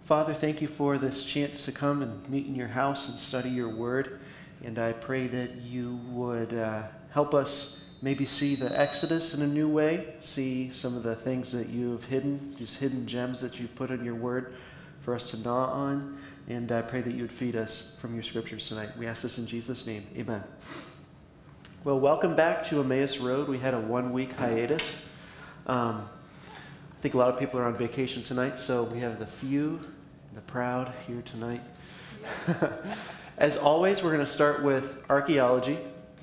Father, thank you for this chance to come and meet in your house and study your word. And I pray that you would help us maybe see the Exodus in a new way, see some of the things that you've hidden, these hidden gems that you've put in your word for us to gnaw on. And I pray that you would feed us from your scriptures tonight. We ask this in Jesus' name. Amen. Well, welcome back to Emmaus Road. We had a 1-week hiatus. I think a lot of people are on vacation tonight, so we have the few, the proud here tonight. As always, we're going to start with archaeology.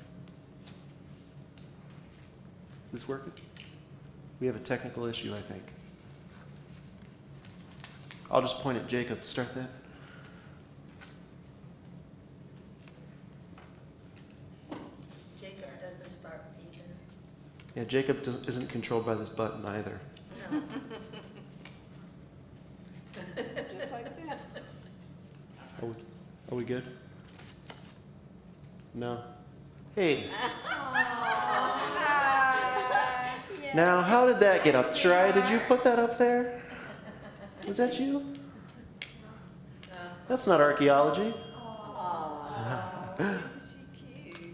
Is this working? We have a technical issue, I think. I'll just point at Jacob. Start that. Jacob doesn't start either. Yeah, Jacob isn't controlled by this button either. No. Just like that. Are we good? No? Hey. Now, how did that get up? Shrai, did you put that up there? Was that you? No. That's not archaeology. She cute.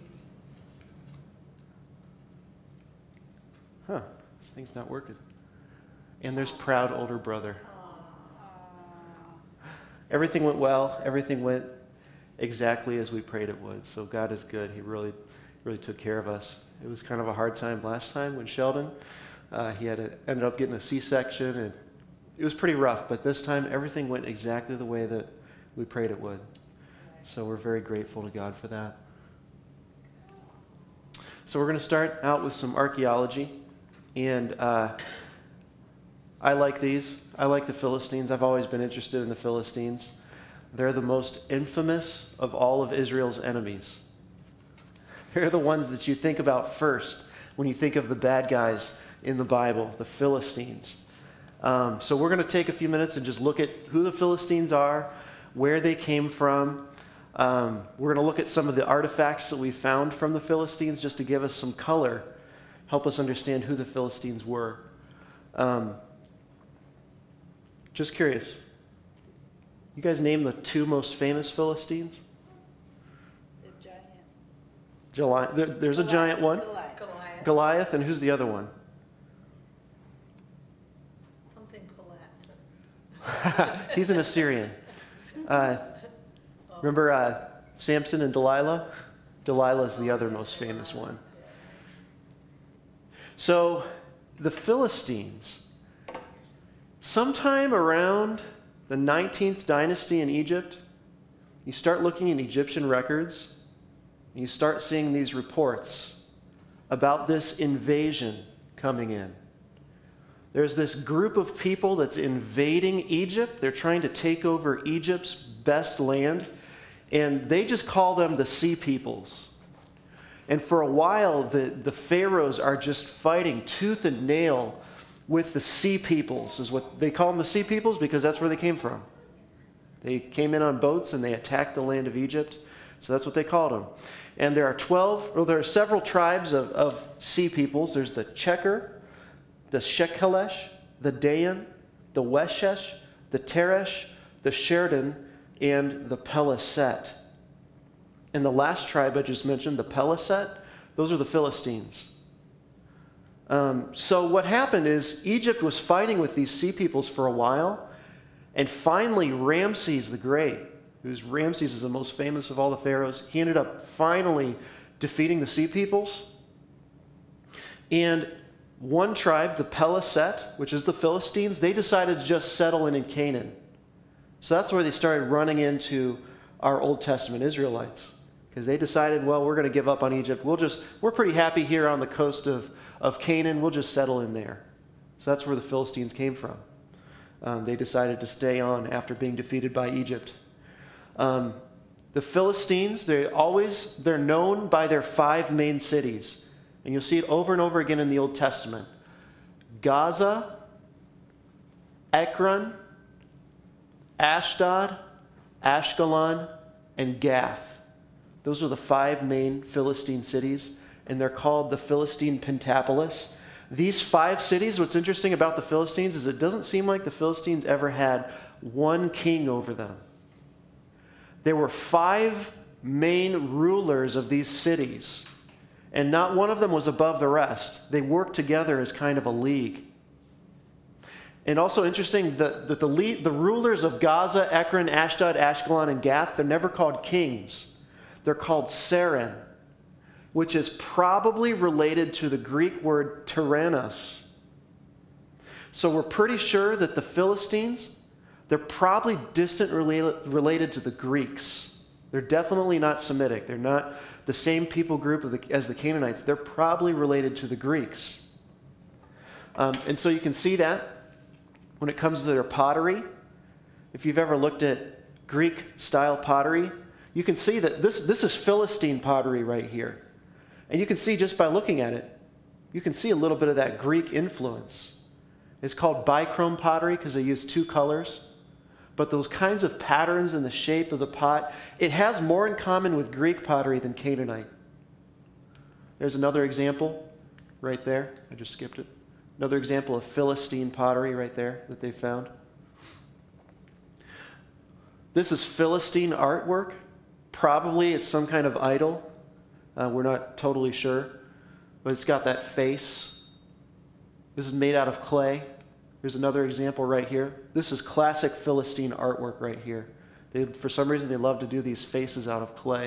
Huh. This thing's not working. And there's proud older brother. Everything went well. Everything went exactly as we prayed it would. So God is good. He really took care of us. It was kind of a hard time last time when Sheldon, ended up getting a C-section, and it was pretty rough. But this time, everything went exactly the way that we prayed it would. So we're very grateful to God for that. So we're going to start out with some archaeology. And I like these. I like the Philistines. I've always been interested in the Philistines. They're the most infamous of all of Israel's enemies. They're the ones that you think about first when you think of the bad guys in the Bible, the Philistines. So we're going to take a few minutes and just look at who the Philistines are, where they came from. We're going to look at some of the artifacts that we found from the Philistines just to give us some color, help us understand who the Philistines were. Just curious. You guys name the 2 most famous Philistines? The giant. There's a giant one. Goliath. Goliath, and who's the other one? Something Palatzer. He's an Assyrian. Remember Samson and Delilah? Delilah's the other most famous one. So the Philistines, sometime around the 19th dynasty in Egypt, you start looking in Egyptian records, and you start seeing these reports about this invasion coming in. There's this group of people that's invading Egypt. They're trying to take over Egypt's best land, and they just call them the Sea Peoples. And for a while, the pharaohs are just fighting tooth and nail with the Sea Peoples, is what they call them, the Sea Peoples, because that's where they came from. They came in on boats and they attacked the land of Egypt, so that's what they called them. And there are several tribes of Sea Peoples. There's the Checker, the Shekelesh, the Dayan, the Weshesh, the Teresh, the Sheridan, and the Peleset. And the last tribe I just mentioned, the Peleset, those are the Philistines. So what happened is Egypt was fighting with these Sea Peoples for a while, and finally Ramses the Great, Ramses is the most famous of all the pharaohs, he ended up finally defeating the Sea Peoples. And one tribe, the Peleset, which is the Philistines, they decided to just settle in Canaan. So that's where they started running into our Old Testament Israelites, because they decided, well, we're going to give up on Egypt. We're pretty happy here on the coast of Canaan. We'll just settle in there. So that's where the Philistines came from. They decided to stay on after being defeated by Egypt. The Philistines, they're known by their 5 main cities. And you'll see it over and over again in the Old Testament. Gaza, Ekron, Ashdod, Ashkelon, and Gath. Those are the 5 main Philistine cities, and they're called the Philistine Pentapolis. These 5 cities, what's interesting about the Philistines is it doesn't seem like the Philistines ever had one king over them. There were 5 main rulers of these cities, and not one of them was above the rest. They worked together as kind of a league. And also interesting that the rulers of Gaza, Ekron, Ashdod, Ashkelon, and Gath, they're never called kings. They're called Seren, which is probably related to the Greek word tyrannos. So we're pretty sure that the Philistines, they're probably distantly related to the Greeks. They're definitely not Semitic. They're not the same people group as the Canaanites. They're probably related to the Greeks. And so you can see that when it comes to their pottery. If you've ever looked at Greek-style pottery, you can see that this is Philistine pottery right here. And you can see just by looking at it, you can see a little bit of that Greek influence. It's called bichrome pottery because they use 2 colors. But those kinds of patterns in the shape of the pot, it has more in common with Greek pottery than Canaanite. There's another example right there. I just skipped it. Another example of Philistine pottery right there that they found. This is Philistine artwork. Probably it's some kind of idol. We're not totally sure. But it's got that face. This is made out of clay. There's another example right here. This is classic Philistine artwork right here. For some reason, they love to do these faces out of clay.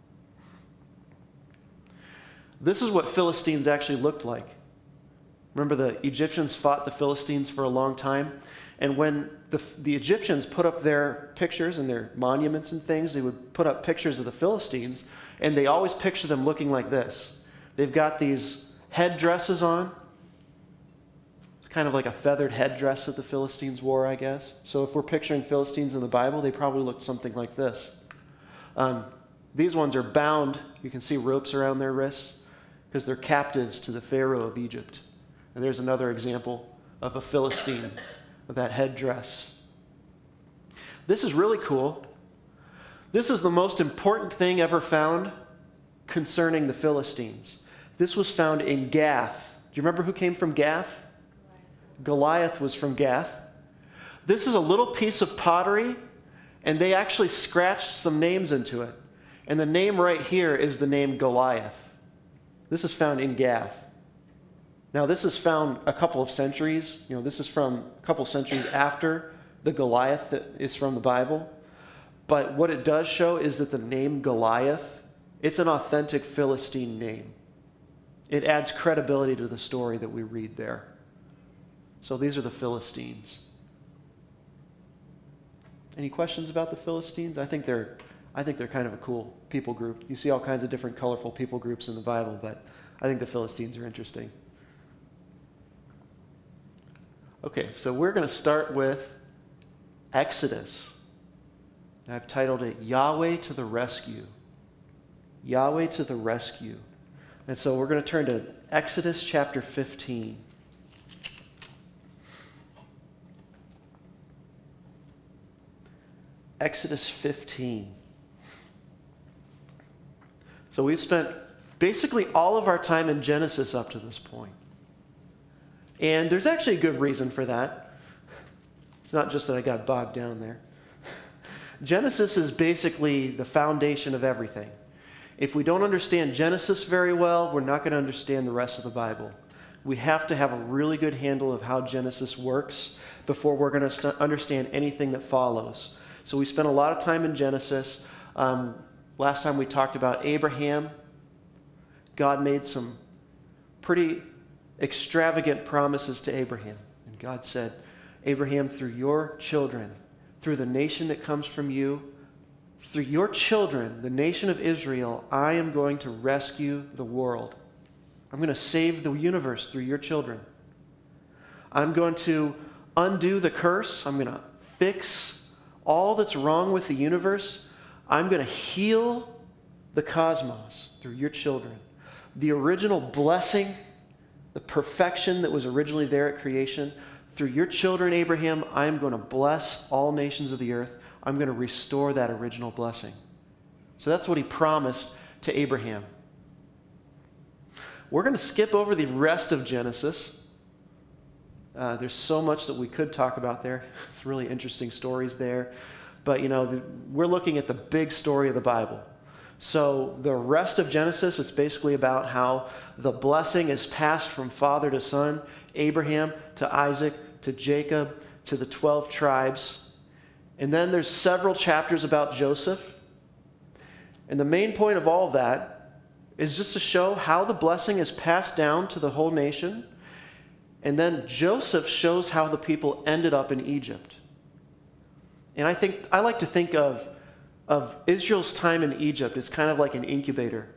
This is what Philistines actually looked like. Remember, the Egyptians fought the Philistines for a long time. And when the Egyptians put up their pictures and their monuments and things, they would put up pictures of the Philistines, and they always picture them looking like this. They've got these headdresses on. It's kind of like a feathered headdress that the Philistines wore, I guess. So if we're picturing Philistines in the Bible, they probably looked something like this. These ones are bound. You can see ropes around their wrists because they're captives to the Pharaoh of Egypt. And there's another example of a Philistine with that headdress. This is really cool. This is the most important thing ever found concerning the Philistines. This was found in Gath. Do you remember who came from Gath? Goliath was from Gath. This is a little piece of pottery, and they actually scratched some names into it. And the name right here is the name Goliath. This is found in Gath. Now, this is found a couple of centuries. This is from a couple of centuries after the Goliath that is from the Bible. But what it does show is that the name Goliath, it's an authentic Philistine name. It adds credibility to the story that we read there. So these are the Philistines. Any questions about the Philistines? I think they're kind of a cool people group. You see all kinds of different colorful people groups in the Bible, but I think the Philistines are interesting. Okay, so we're going to start with Exodus. I've titled it Yahweh to the Rescue. Yahweh to the Rescue. And so we're going to turn to Exodus chapter 15. Exodus 15. So we've spent basically all of our time in Genesis up to this point. And there's actually a good reason for that. It's not just that I got bogged down there. Genesis is basically the foundation of everything. If we don't understand Genesis very well, we're not going to understand the rest of the Bible. We have to have a really good handle of how Genesis works before we're going to understand anything that follows. So we spent a lot of time in Genesis. Last time we talked about Abraham. God made some pretty extravagant promises to Abraham. And God said, Abraham, through your children, through the nation that comes from you, through your children, the nation of Israel, I am going to rescue the world. I'm going to save the universe through your children. I'm going to undo the curse. I'm going to fix all that's wrong with the universe. I'm going to heal the cosmos through your children. The original blessing, the perfection that was originally there at creation, through your children, Abraham, I am going to bless all nations of the earth. I'm going to restore that original blessing. So that's what he promised to Abraham. We're going to skip over the rest of Genesis. There's so much that we could talk about there. It's really interesting stories there. But, we're looking at the big story of the Bible. So the rest of Genesis, it's basically about how the blessing is passed from father to son, Abraham to Isaac to Jacob to the 12 tribes. And then there's several chapters about Joseph. And the main point of all of that is just to show how the blessing is passed down to the whole nation. And then Joseph shows how the people ended up in Egypt. And I like to think of Israel's time in Egypt as kind of like an incubator.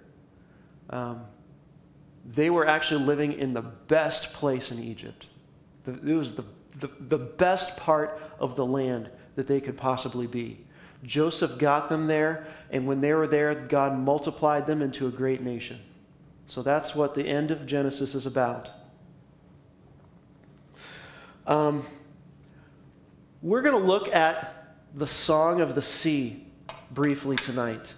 They were actually living in the best place in Egypt. It was the best part of the land that they could possibly be. Joseph got them there, and when they were there, God multiplied them into a great nation. So that's what the end of Genesis is about. We're going to look at the Song of the Sea briefly tonight.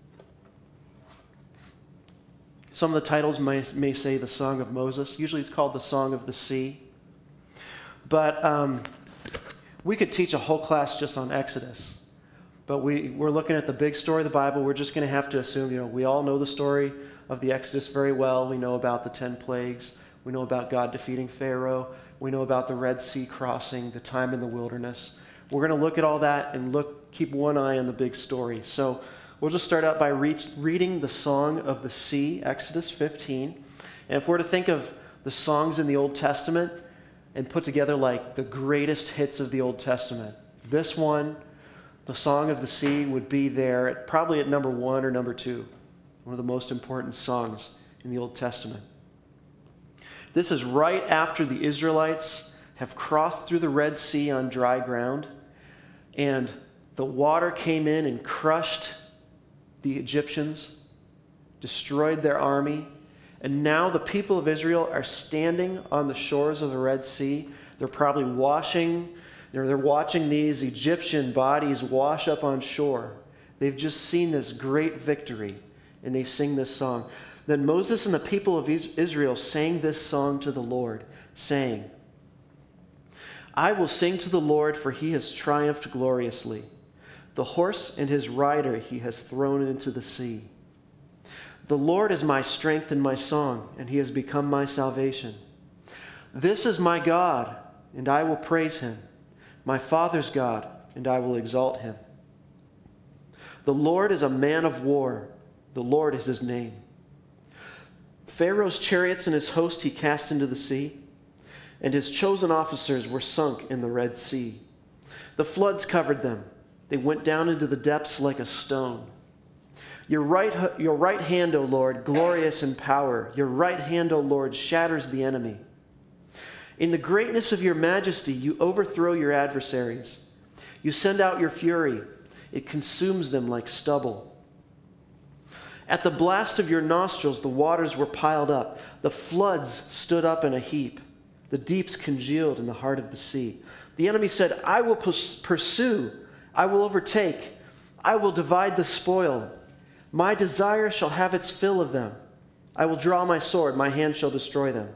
Some of the titles may say the Song of Moses. Usually it's called the Song of the Sea. But we could teach a whole class just on Exodus. But we're looking at the big story of the Bible. We're just going to have to assume, we all know the story of the Exodus very well. We know about the 10 plagues. We know about God defeating Pharaoh. We know about the Red Sea crossing, the time in the wilderness. We're going to look at all that and keep one eye on the big story. So we'll just start out by reading the Song of the Sea, Exodus 15. And if we're to think of the songs in the Old Testament and put together like the greatest hits of the Old Testament, this one, the Song of the Sea, would be there probably at number 1 or number 2, one of the most important songs in the Old Testament. This is right after the Israelites have crossed through the Red Sea on dry ground, and the water came in and crushed the Egyptians, destroyed their army, and now the people of Israel are standing on the shores of the Red Sea. They're probably they're watching these Egyptian bodies wash up on shore. They've just seen this great victory, and they sing this song. Then Moses and the people of Israel sang this song to the Lord, saying, I will sing to the Lord, for he has triumphed gloriously. The horse and his rider he has thrown into the sea. The Lord is my strength and my song, and he has become my salvation. This is my God, and I will praise him, my father's God, and I will exalt him. The Lord is a man of war. The Lord is his name. Pharaoh's chariots and his host he cast into the sea, and his chosen officers were sunk in the Red Sea. The floods covered them. They went down into the depths like a stone. Your right hand, O Lord, glorious in power. Your right hand, O Lord, shatters the enemy. In the greatness of your majesty, you overthrow your adversaries. You send out your fury. It consumes them like stubble. At the blast of your nostrils, the waters were piled up. The floods stood up in a heap. The deeps congealed in the heart of the sea. The enemy said, I will pursue. I will overtake. I will divide the spoil. My desire shall have its fill of them. I will draw my sword. My hand shall destroy them.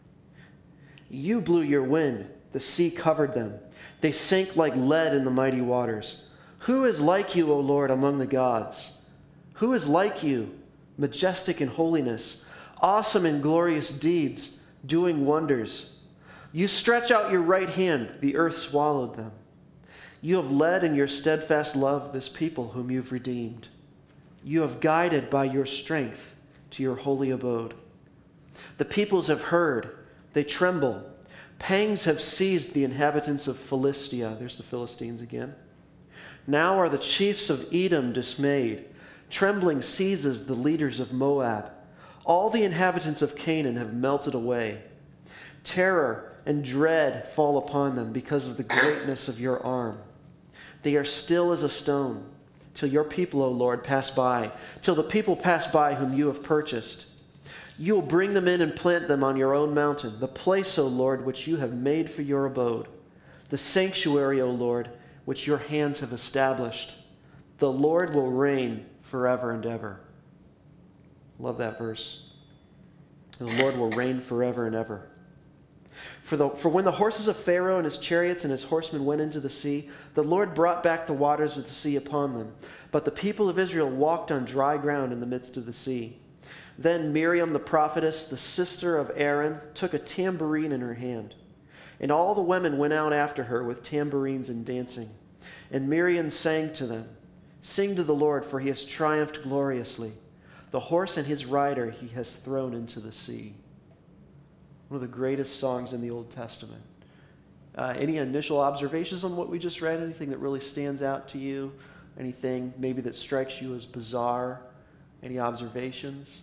You blew your wind. The sea covered them. They sank like lead in the mighty waters. Who is like you, O Lord, among the gods? Who is like you, majestic in holiness, awesome in glorious deeds, doing wonders? You stretch out your right hand, the earth swallowed them. You have led in your steadfast love this people whom you've redeemed. You have guided by your strength to your holy abode. The peoples have heard, they tremble. Pangs have seized the inhabitants of Philistia. There's the Philistines again. Now are the chiefs of Edom dismayed. Trembling seizes the leaders of Moab. All the inhabitants of Canaan have melted away. Terror and dread fall upon them because of the greatness of your arm. They are still as a stone, till your people, O Lord, pass by, till the people pass by whom you have purchased. You will bring them in and plant them on your own mountain, the place, O Lord, which you have made for your abode, the sanctuary, O Lord, which your hands have established. The Lord will reign forever and ever. Love that verse. The Lord will reign forever and ever. For when the horses of Pharaoh and his chariots and his horsemen went into the sea, the Lord brought back the waters of the sea upon them. But the people of Israel walked on dry ground in the midst of the sea. Then Miriam the prophetess, the sister of Aaron, took a tambourine in her hand. And all the women went out after her with tambourines and dancing. And Miriam sang to them, "Sing to the Lord, for he has triumphed gloriously. The horse and his rider he has thrown into the sea." One of the greatest songs in the Old Testament. Any initial observations on what we just read? Anything that really stands out to you? Anything maybe that strikes you as bizarre? Any observations?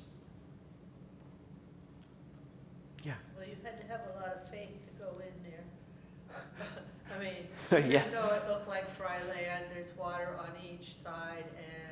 Yeah. Well, you had to have a lot of faith to go in there. I mean, Yeah. even though it looked like dry land, there's water on each side,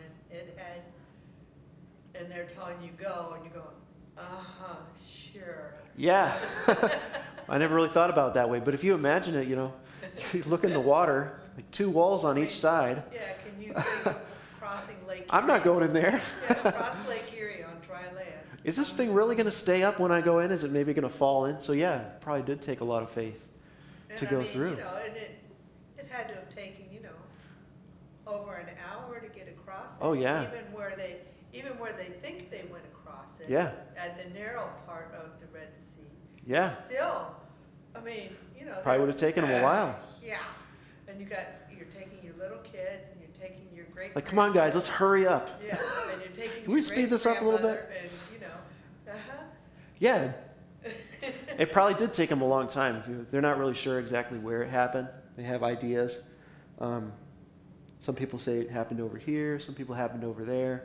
and they're telling you go, and you're going, sure. Yeah. I never really thought about it that way. But if you imagine it, you look in the water, like two walls on each side. Yeah, can you think of crossing Lake Erie? I'm not going in there. Yeah, cross Lake Erie on dry land. Is this thing really going to stay up when I go in? Is it maybe going to fall in? So yeah, it probably did take a lot of faith to go through. And it had to have taken, over an hour to get across it. Oh, yeah. Even where they think they went across it. Yeah. At the narrow part of the Red Sea. Yeah. Still, Probably would have taken them a while. Yeah. And you're taking your little kids and you're taking your great. Like, come on, guys, let's hurry up. Yeah. And you're taking Can we speed this up a little bit? And, Yeah. It probably did take them a long time. They're not really sure exactly where it happened. They have ideas. Some people say it happened over here. Some people happened over there.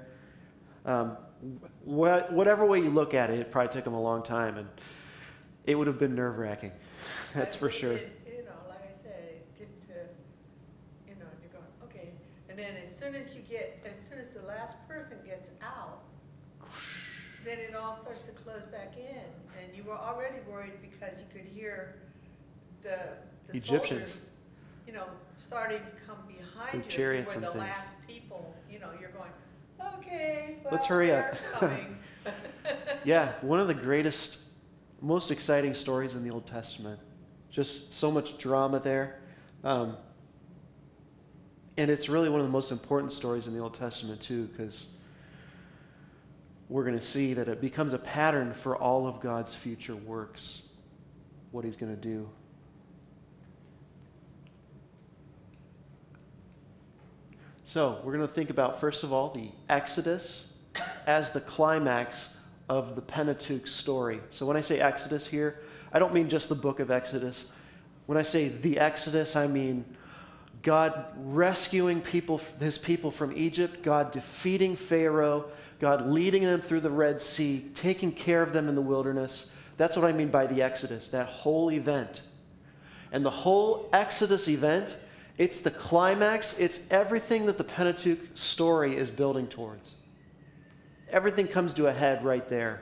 Whatever way you look at it, it probably took them a long time, and it would have been nerve-wracking. That's for sure. Like I said, just to, you're going, okay. And then as soon as the last person gets out, then it all starts to close back in. And you were already worried because you could hear the Egyptians, soldiers, starting to come behind Their you. chariots You were and the things. last people, you're going, okay, well, Let's hurry up. they're coming. Yeah, one of the greatest, most exciting stories in the Old Testament. Just so much drama there. And it's really one of the most important stories in the Old Testament, too, because we're going to see that it becomes a pattern for all of God's future works, what he's going to do. So, we're going to think about, first of all, the Exodus as the climax of the Pentateuch story. So when I say Exodus here, I don't mean just the book of Exodus. When I say the Exodus, I mean God rescuing his people from Egypt, God defeating Pharaoh, God leading them through the Red Sea, taking care of them in the wilderness. That's what I mean by the Exodus, that whole event. And the whole Exodus event, it's the climax, it's everything that the Pentateuch story is building towards. Everything comes to a head right there.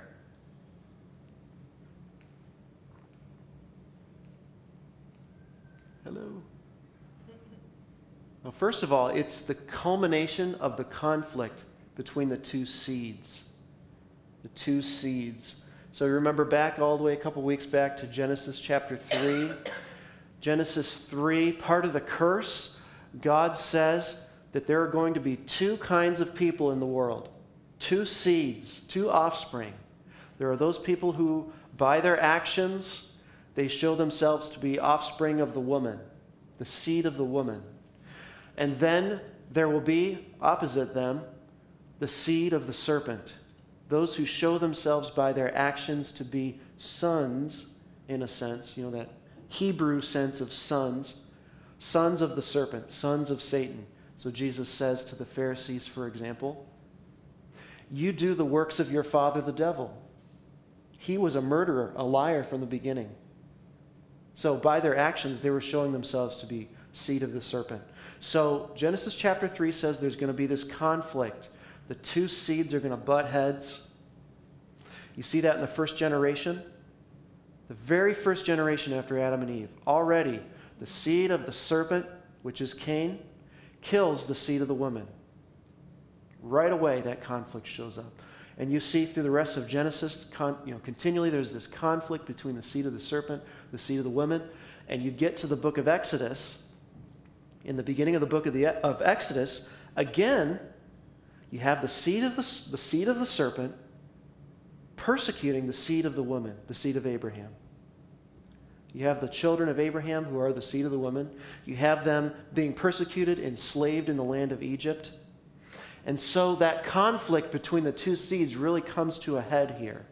Hello. Well, first of all, it's the culmination of the conflict between the two seeds. The two seeds. So remember back all the way a couple weeks back to Genesis chapter 3. Genesis 3, part of the curse, God says that there are going to be two kinds of people in the world. Two seeds, two offspring. There are those people who, by their actions, they show themselves to be offspring of the woman, the seed of the woman. And then there will be, opposite them, the seed of the serpent. Those who show themselves by their actions to be sons, in a sense, that Hebrew sense of sons, sons of the serpent, sons of Satan. So Jesus says to the Pharisees, for example, you do the works of your father, the devil. He was a murderer, a liar from the beginning. So by their actions, they were showing themselves to be seed of the serpent. So Genesis chapter 3 says there's going to be this conflict. The two seeds are going to butt heads. You see that in the first generation? The very first generation after Adam and Eve. Already, the seed of the serpent, which is Cain, kills the seed of the woman. Right away, that conflict shows up. And you see through the rest of Genesis, continually there's this conflict between the seed of the serpent, the seed of the woman. And you get to the book of Exodus. In the beginning of the book of Exodus, again, you have the seed of the serpent persecuting the seed of the woman, the seed of Abraham. You have the children of Abraham who are the seed of the woman. You have them being persecuted, enslaved in the land of Egypt. And so that conflict between the two seeds really comes to a head here.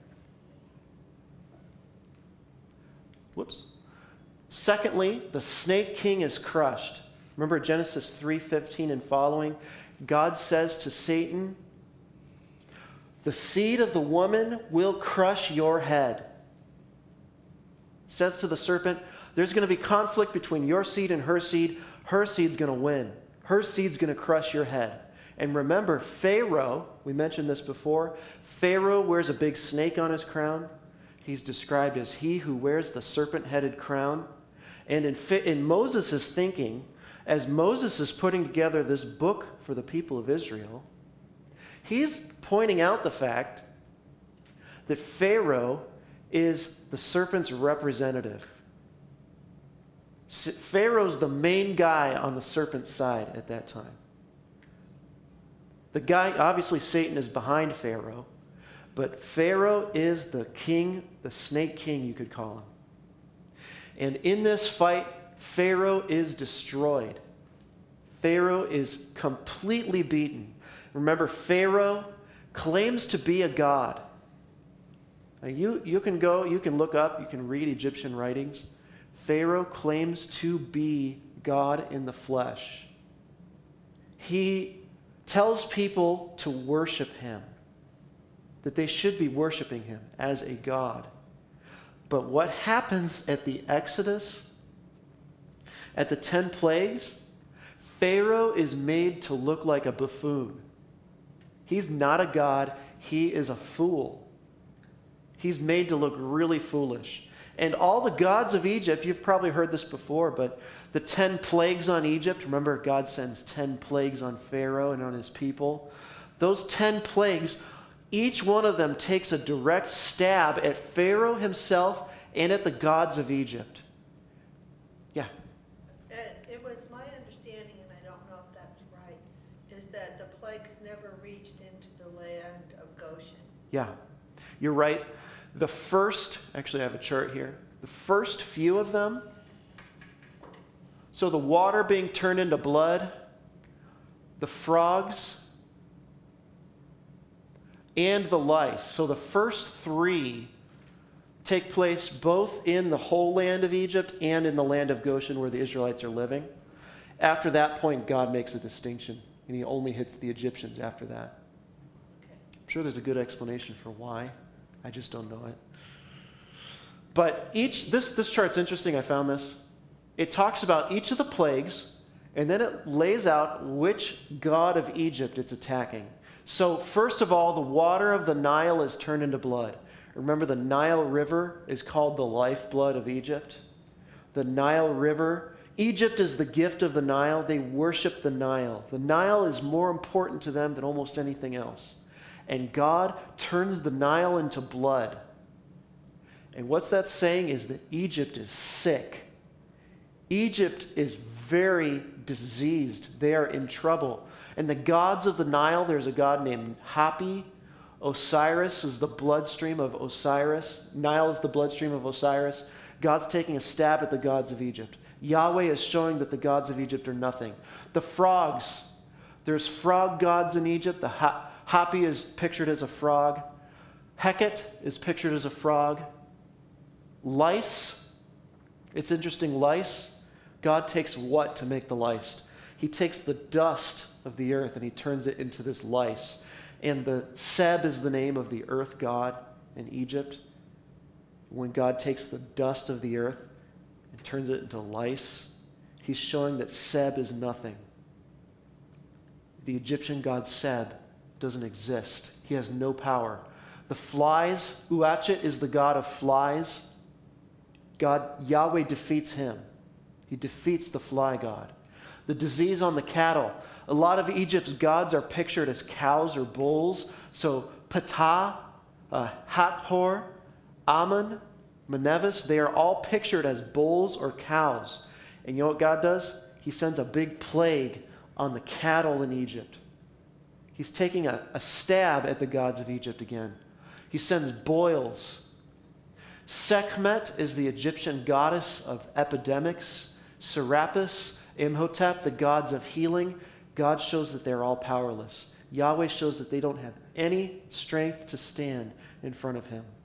Whoops. Secondly, the snake king is crushed. Remember Genesis 3:15 and following? God says to Satan, the seed of the woman will crush your head. Says to the serpent, there's going to be conflict between your seed and her seed. Her seed's going to win. Her seed's going to crush your head. And remember, Pharaoh, we mentioned this before, Pharaoh wears a big snake on his crown. He's described as he who wears the serpent-headed crown. And in Moses' thinking, as Moses is putting together this book for the people of Israel, he's pointing out the fact that Pharaoh is the serpent's representative. Pharaoh's the main guy on the serpent's side at that time. The guy, obviously Satan is behind Pharaoh, but Pharaoh is the king, the snake king, you could call him. And in this fight, Pharaoh is destroyed. Pharaoh is completely beaten. Remember, Pharaoh claims to be a god. Now you can look up, you can read Egyptian writings. Pharaoh claims to be God in the flesh. He tells people to worship him, that they should be worshiping him as a god. But what happens at the Exodus, at the 10 plagues, Pharaoh is made to look like a buffoon. He's not a god, he is a fool. He's made to look really foolish. And all the gods of Egypt, you've probably heard this before, but the 10 plagues on Egypt, remember God sends 10 plagues on Pharaoh and on his people. Those 10 plagues, each one of them takes a direct stab at Pharaoh himself and at the gods of Egypt. Yeah. It was my understanding, and I don't know if that's right, is that the plagues never reached into the land of Goshen. Yeah, you're right. Actually I have a chart here. The first few of them, so the water being turned into blood, the frogs, and the lice. So the first 3 take place both in the whole land of Egypt and in the land of Goshen where the Israelites are living. After that point, God makes a distinction, and he only hits the Egyptians after that. Okay. I'm sure there's a good explanation for why. I just don't know it. But this chart's interesting. I found this. It talks about each of the plagues, and then it lays out which god of Egypt it's attacking. So first of all, the water of the Nile is turned into blood. Remember, the Nile River is called the lifeblood of Egypt. The Nile River. Egypt is the gift of the Nile. They worship the Nile. The Nile is more important to them than almost anything else. And God turns the Nile into blood. And what's that saying is that Egypt is sick. Egypt is very diseased. They are in trouble. And the gods of the Nile, there's a god named Hapi. Osiris is the bloodstream of Osiris. Nile is the bloodstream of Osiris. God's taking a stab at the gods of Egypt. Yahweh is showing that the gods of Egypt are nothing. The frogs. There's frog gods in Egypt. The Hapi is pictured as a frog. Heket is pictured as a frog. Lice. It's interesting, lice. God takes what to make the lice? He takes the dust of the earth and he turns it into this lice. And the Seb is the name of the earth god in Egypt. When God takes the dust of the earth and turns it into lice, he's showing that Seb is nothing. The Egyptian god Seb doesn't exist. He has no power. The flies, Uachet is the god of flies. Yahweh defeats him. He defeats the fly god. The disease on the cattle. A lot of Egypt's gods are pictured as cows or bulls. So Ptah, Hathor, Ammon, Menevis, they are all pictured as bulls or cows. And you know what God does? He sends a big plague on the cattle in Egypt. He's taking a stab at the gods of Egypt again. He sends boils. Sekhmet is the Egyptian goddess of epidemics. Serapis, Imhotep, the gods of healing. God shows that they're all powerless. Yahweh shows that they don't have any strength to stand in front of him.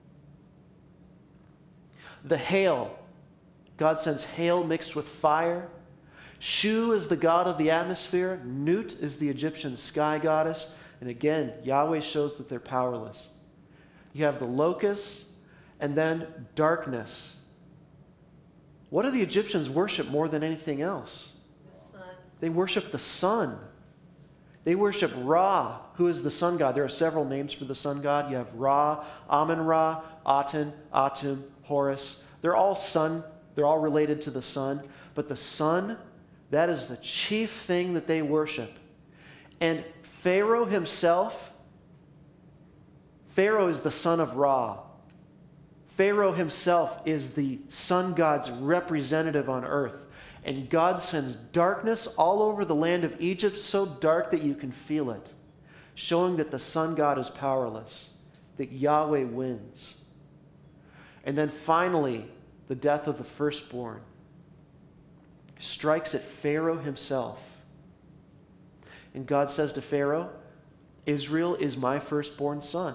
The hail. God sends hail mixed with fire. Shu is the god of the atmosphere. Nut is the Egyptian sky goddess. And again, Yahweh shows that they're powerless. You have the locusts and then darkness. What do the Egyptians worship more than anything else? The sun. They worship the sun. They worship Ra, who is the sun god. There are several names for the sun god. You have Ra, Amun-Ra, Aten, Atum, Horus. They're all sun. They're all related to the sun. But the sun, that is the chief thing that they worship. And Pharaoh himself, Pharaoh is the son of Ra. Pharaoh himself is the sun god's representative on earth. And God sends darkness all over the land of Egypt, so dark that you can feel it, showing that the sun god is powerless, that Yahweh wins. And then finally, the death of the firstborn strikes at Pharaoh himself. And God says to Pharaoh, Israel is my firstborn son.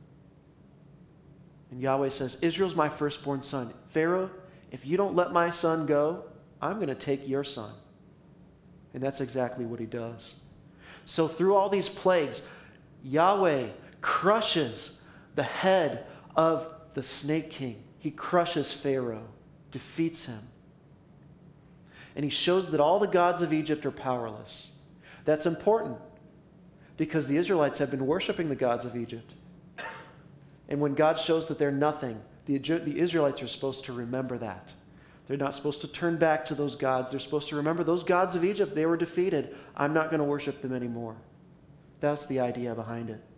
And Yahweh says, Israel's my firstborn son. Pharaoh, if you don't let my son go, I'm going to take your son. And that's exactly what he does. So through all these plagues, Yahweh crushes the head of the snake king. He crushes Pharaoh, defeats him. And he shows that all the gods of Egypt are powerless. That's important because the Israelites have been worshiping the gods of Egypt. And when God shows that they're nothing, the Israelites are supposed to remember that. They're not supposed to turn back to those gods. They're supposed to remember those gods of Egypt, they were defeated. I'm not going to worship them anymore. That's the idea behind it.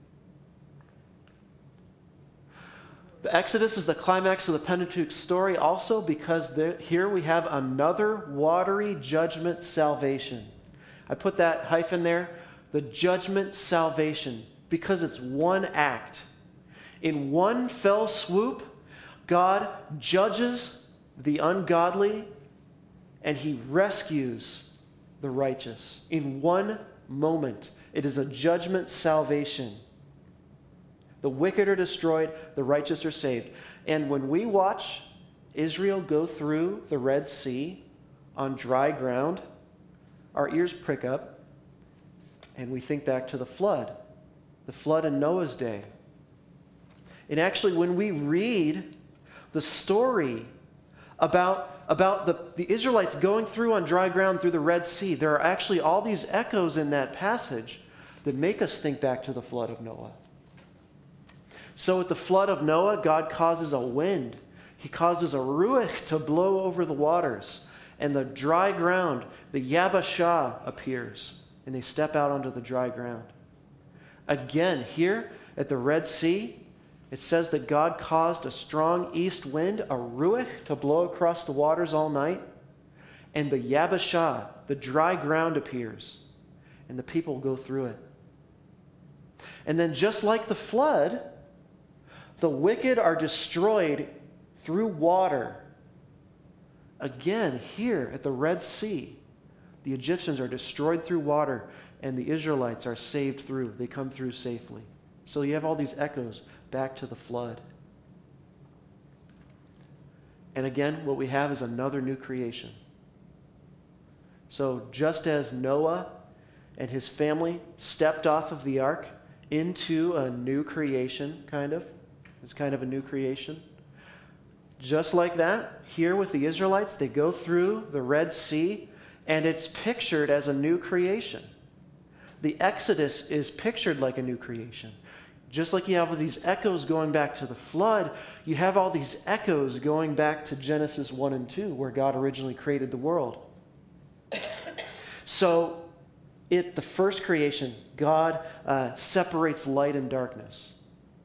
The Exodus is the climax of the Pentateuch story also because here we have another watery judgment salvation. I put that hyphen there, the judgment salvation, because it's one act. In one fell swoop, God judges the ungodly and he rescues the righteous. In one moment, it is a judgment salvation. The wicked are destroyed, the righteous are saved. And when we watch Israel go through the Red Sea on dry ground, our ears prick up and we think back to the flood in Noah's day. And actually, when we read the story about the Israelites going through on dry ground through the Red Sea, there are actually all these echoes in that passage that make us think back to the flood of Noah. So at the flood of Noah, God causes a wind. He causes a ruach to blow over the waters. And the dry ground, the Yabashah, appears. And they step out onto the dry ground. Again, here at the Red Sea, it says that God caused a strong east wind, a ruach, to blow across the waters all night. And the Yabashah, the dry ground, appears. And the people go through it. And then just like the flood, the wicked are destroyed through water. Again, here at the Red Sea, the Egyptians are destroyed through water, and the Israelites are saved through. They come through safely. So you have all these echoes back to the flood. And again, what we have is another new creation. So just as Noah and his family stepped off of the ark into a new creation, it's kind of a new creation. Just like that, here with the Israelites, they go through the Red Sea, and it's pictured as a new creation. The Exodus is pictured like a new creation. Just like you have these echoes going back to the flood, you have all these echoes going back to Genesis 1 and 2, where God originally created the world. So, the first creation, God separates light and darkness.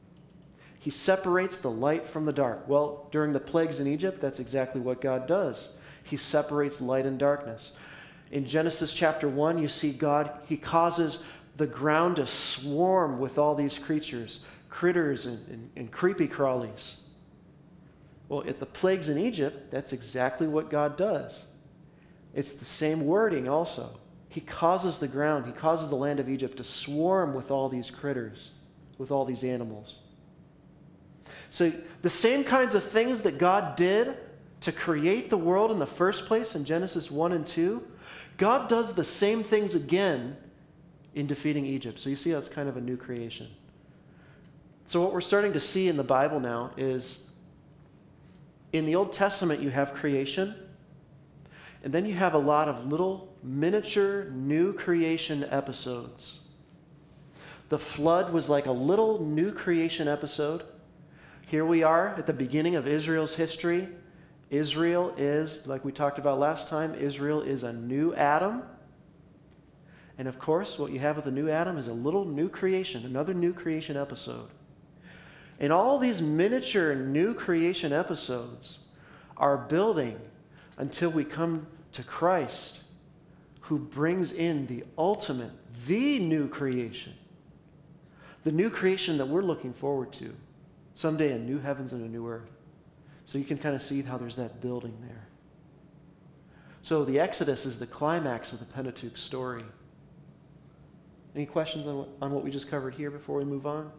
He separates the light from the dark. Well, during the plagues in Egypt, that's exactly what God does. He separates light and darkness. In Genesis chapter 1, you see God, he causes the ground to swarm with all these creatures, critters and creepy crawlies. Well, at the plagues in Egypt, that's exactly what God does. It's the same wording also. He causes the ground, he causes the land of Egypt to swarm with all these critters, with all these animals. So the same kinds of things that God did to create the world in the first place in Genesis 1 and 2, God does the same things again in defeating Egypt. So you see how it's kind of a new creation. So what we're starting to see in the Bible now is in the Old Testament you have creation, and then you have a lot of little miniature new creation episodes. The flood was like a little new creation episode. Here we are at the beginning of Israel's history. Israel is, like we talked about last time, Israel is a new Adam. And of course, what you have with the new Adam is a little new creation, another new creation episode. And all these miniature new creation episodes are building until we come to Christ, who brings in the ultimate, the new creation. The new creation that we're looking forward to. Someday a new heavens and a new earth. So you can kind of see how there's that building there. So the Exodus is the climax of the Pentateuch story. Any questions on what we just covered here before we move on?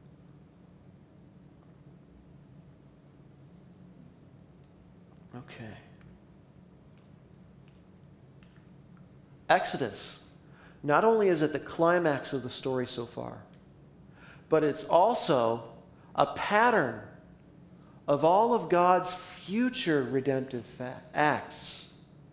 Okay. Exodus. Not only is it the climax of the story so far, but it's also a pattern of all of God's future redemptive acts.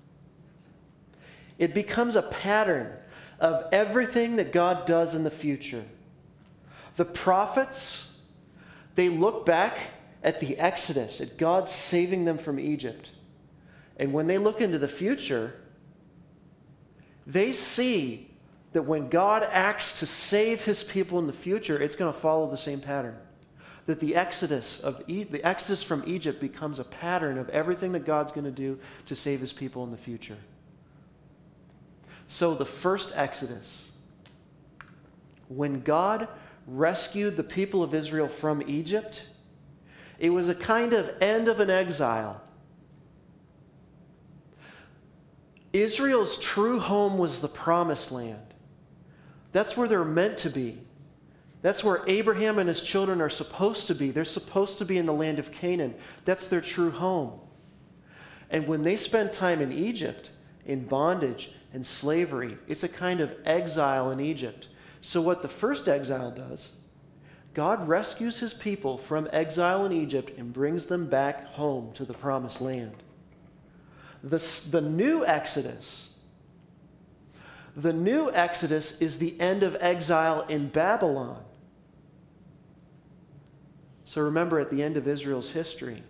It becomes a pattern of everything that God does in the future. The prophets, they look back at the Exodus, at God saving them from Egypt. And when they look into the future, they see that when God acts to save his people in the future, it's going to follow the same pattern. That the Exodus from Egypt becomes a pattern of everything that God's going to do to save his people in the future. So the first Exodus, when God rescued the people of Israel from Egypt, it was a kind of end of an exile. Israel's true home was the Promised Land. That's where they're meant to be. That's where Abraham and his children are supposed to be. They're supposed to be in the land of Canaan. That's their true home. And when they spend time in Egypt, in bondage and slavery, it's a kind of exile in Egypt. So what the first exile does, God rescues his people from exile in Egypt and brings them back home to the Promised Land. The new Exodus is the end of exile in Babylon. So remember, at the end of Israel's history,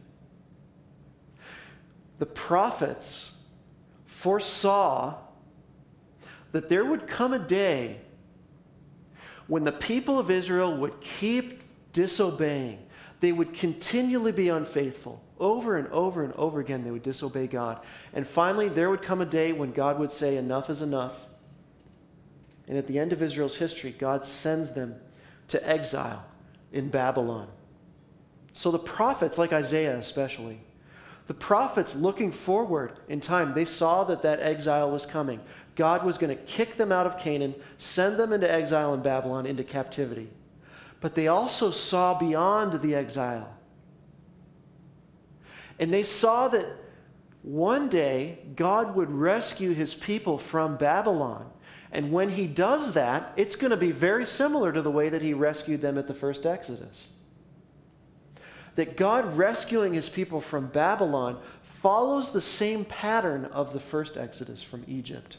the prophets foresaw that there would come a day when the people of Israel would keep disobeying. They would continually be unfaithful. Over and over and over again, they would disobey God. And finally, there would come a day when God would say, enough is enough. And at the end of Israel's history, God sends them to exile in Babylon. So the prophets, like Isaiah especially, the prophets looking forward in time, they saw that exile was coming. God was going to kick them out of Canaan, send them into exile in Babylon, into captivity. But they also saw beyond the exile. And they saw that one day God would rescue his people from Babylon. And when he does that, it's going to be very similar to the way that he rescued them at the first Exodus. That God rescuing his people from Babylon follows the same pattern of the first Exodus from Egypt.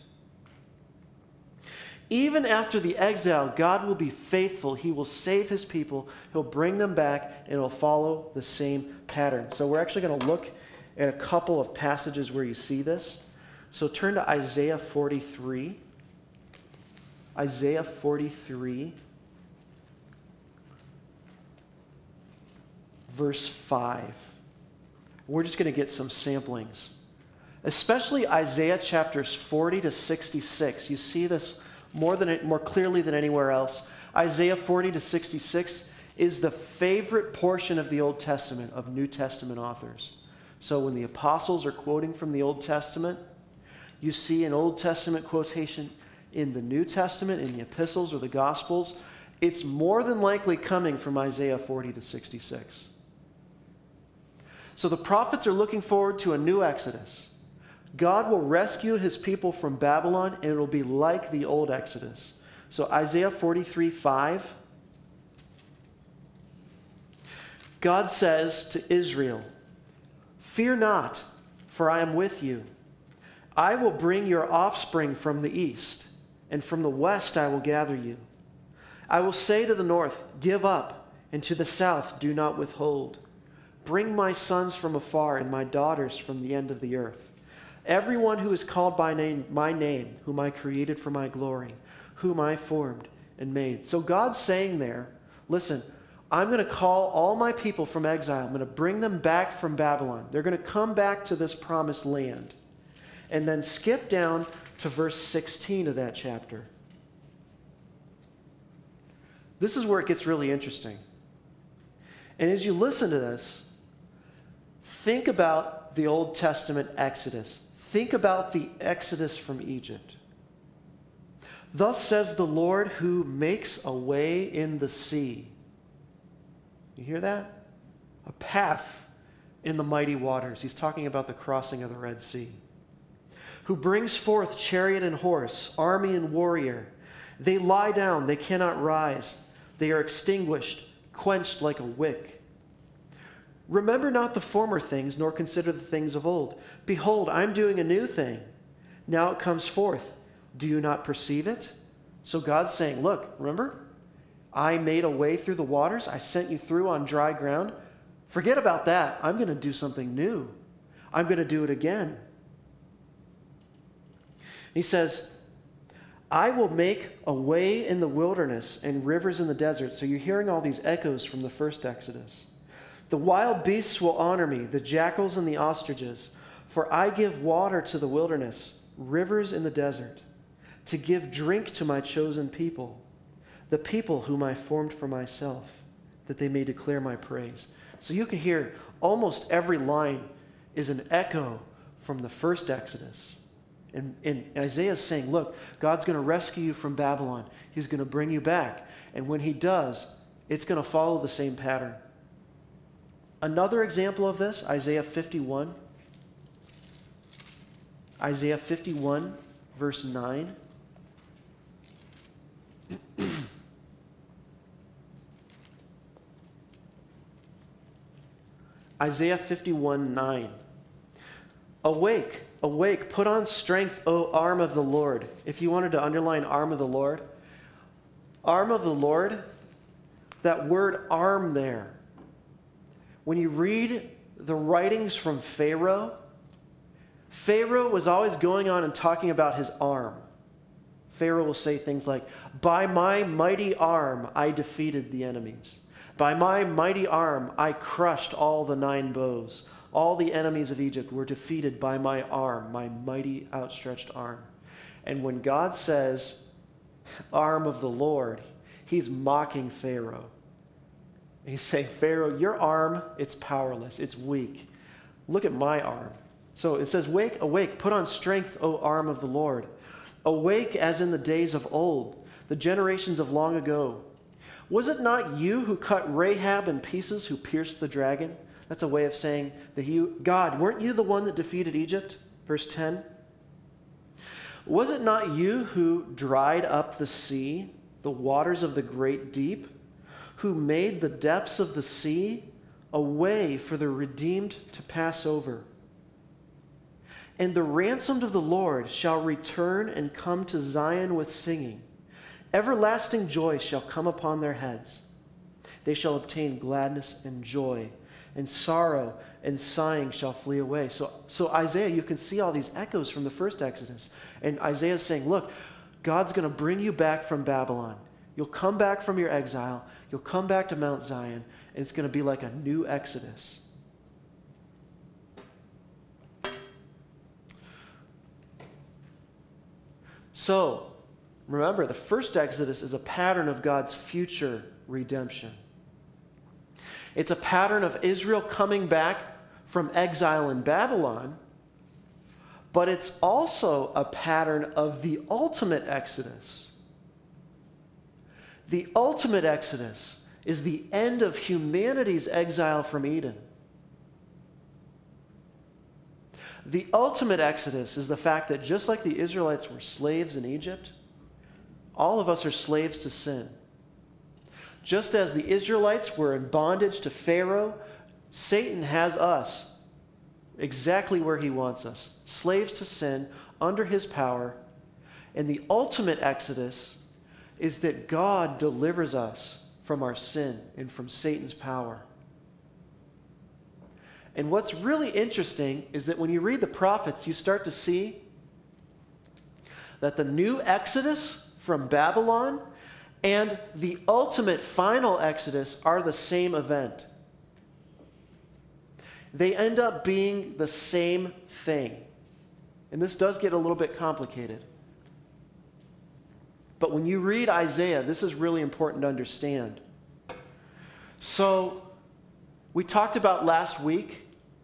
Even after the exile, God will be faithful. He will save his people. He'll bring them back, and it'll follow the same pattern. So we're actually going to look at a couple of passages where you see this. So turn to Isaiah 43. Isaiah 43. verse 5. We're just going to get some samplings. Especially Isaiah chapters 40 to 66. You see this more clearly than anywhere else. Isaiah 40 to 66 is the favorite portion of the Old Testament of New Testament authors. So when the apostles are quoting from the Old Testament, you see an Old Testament quotation in the New Testament, in the epistles or the Gospels. It's more than likely coming from Isaiah 40 to 66. So the prophets are looking forward to a new Exodus. God will rescue his people from Babylon, and it will be like the old Exodus. So Isaiah 43:5. God says to Israel, "Fear not, for I am with you. I will bring your offspring from the east, and from the west I will gather you. I will say to the north, 'Give up,' and to the south, 'Do not withhold.' Bring my sons from afar and my daughters from the end of the earth. Everyone who is called by name, my name, whom I created for my glory, whom I formed and made." So God's saying there, listen, I'm going to call all my people from exile. I'm going to bring them back from Babylon. They're going to come back to this promised land. And then skip down to verse 16 of that chapter. This is where it gets really interesting. And as you listen to this, think about the Old Testament Exodus. Think about the Exodus from Egypt. "Thus says the Lord who makes a way in the sea." You hear that? A path in the mighty waters. He's talking about the crossing of the Red Sea. "Who brings forth chariot and horse, army and warrior. They lie down, they cannot rise. They are extinguished, quenched like a wick. Remember not the former things, nor consider the things of old. Behold, I'm doing a new thing. Now it comes forth. Do you not perceive it?" So God's saying, look, remember? I made a way through the waters. I sent you through on dry ground. Forget about that. I'm going to do something new. I'm going to do it again. He says, "I will make a way in the wilderness and rivers in the desert." So you're hearing all these echoes from the first Exodus. "The wild beasts will honor me, the jackals and the ostriches, for I give water to the wilderness, rivers in the desert, to give drink to my chosen people, the people whom I formed for myself, that they may declare my praise." So you can hear almost every line is an echo from the first Exodus. And Isaiah is saying, look, God's going to rescue you from Babylon. He's going to bring you back. And when he does, it's going to follow the same pattern. Another example of this, Isaiah 51. Isaiah 51, verse 9. Isaiah 51:9. "Awake, awake, put on strength, O arm of the Lord." If you wanted to underline arm of the Lord, that word arm there. When you read the writings from Pharaoh, Pharaoh was always going on and talking about his arm. Pharaoh will say things like, "By my mighty arm I defeated the enemies. By my mighty arm I crushed all the 9 bows. All the enemies of Egypt were defeated by my arm, my mighty outstretched arm." And when God says, arm of the Lord, he's mocking Pharaoh. He's saying, Pharaoh, your arm, it's powerless, it's weak. Look at my arm. So it says, "Wake, awake, put on strength, O arm of the Lord. Awake as in the days of old, the generations of long ago. Was it not you who cut Rahab in pieces, who pierced the dragon?" That's a way of saying that God, weren't you the one that defeated Egypt? Verse 10. "Was it not you who dried up the sea, the waters of the great deep, who made the depths of the sea a way for the redeemed to pass over? And the ransomed of the Lord shall return and come to Zion with singing. Everlasting joy shall come upon their heads. They shall obtain gladness and joy, and sorrow and sighing shall flee away." So Isaiah, you can see all these echoes from the first Exodus. And Isaiah is saying, look, God's going to bring you back from Babylon. You'll come back from your exile. You'll come back to Mount Zion, and it's going to be like a new Exodus. So, remember, the first Exodus is a pattern of God's future redemption. It's a pattern of Israel coming back from exile in Babylon, but it's also a pattern of the ultimate Exodus. The ultimate Exodus is the end of humanity's exile from Eden. The ultimate Exodus is the fact that just like the Israelites were slaves in Egypt, all of us are slaves to sin. Just as the Israelites were in bondage to Pharaoh, Satan has us exactly where he wants us, slaves to sin, under his power. And the ultimate Exodus is that God delivers us from our sin and from Satan's power. And what's really interesting is that when you read the prophets, you start to see that the new Exodus from Babylon and the ultimate final Exodus are the same event. They end up being the same thing. And this does get a little bit complicated. But when you read Isaiah, this is really important to understand. So, we talked about last week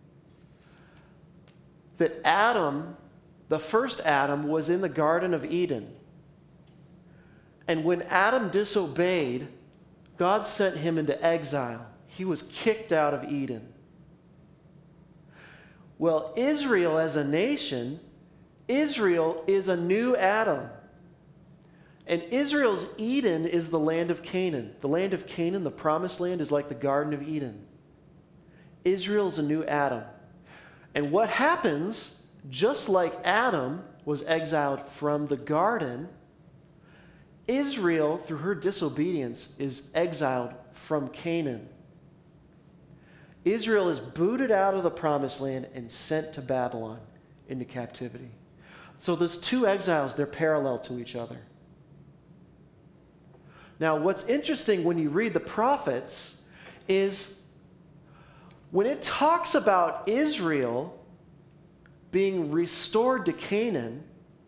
that Adam, the first Adam, was in the Garden of Eden. And when Adam disobeyed, God sent him into exile. He was kicked out of Eden. Well, Israel as a nation, Israel is a new Adam. And Israel's Eden is the land of Canaan. The land of Canaan, the promised land, is like the Garden of Eden. Israel's a new Adam. And what happens, just like Adam was exiled from the garden, Israel, through her disobedience, is exiled from Canaan. Israel is booted out of the promised land and sent to Babylon into captivity. So those two exiles, they're parallel to each other. Now, what's interesting when you read the prophets is when it talks about Israel being restored to Canaan,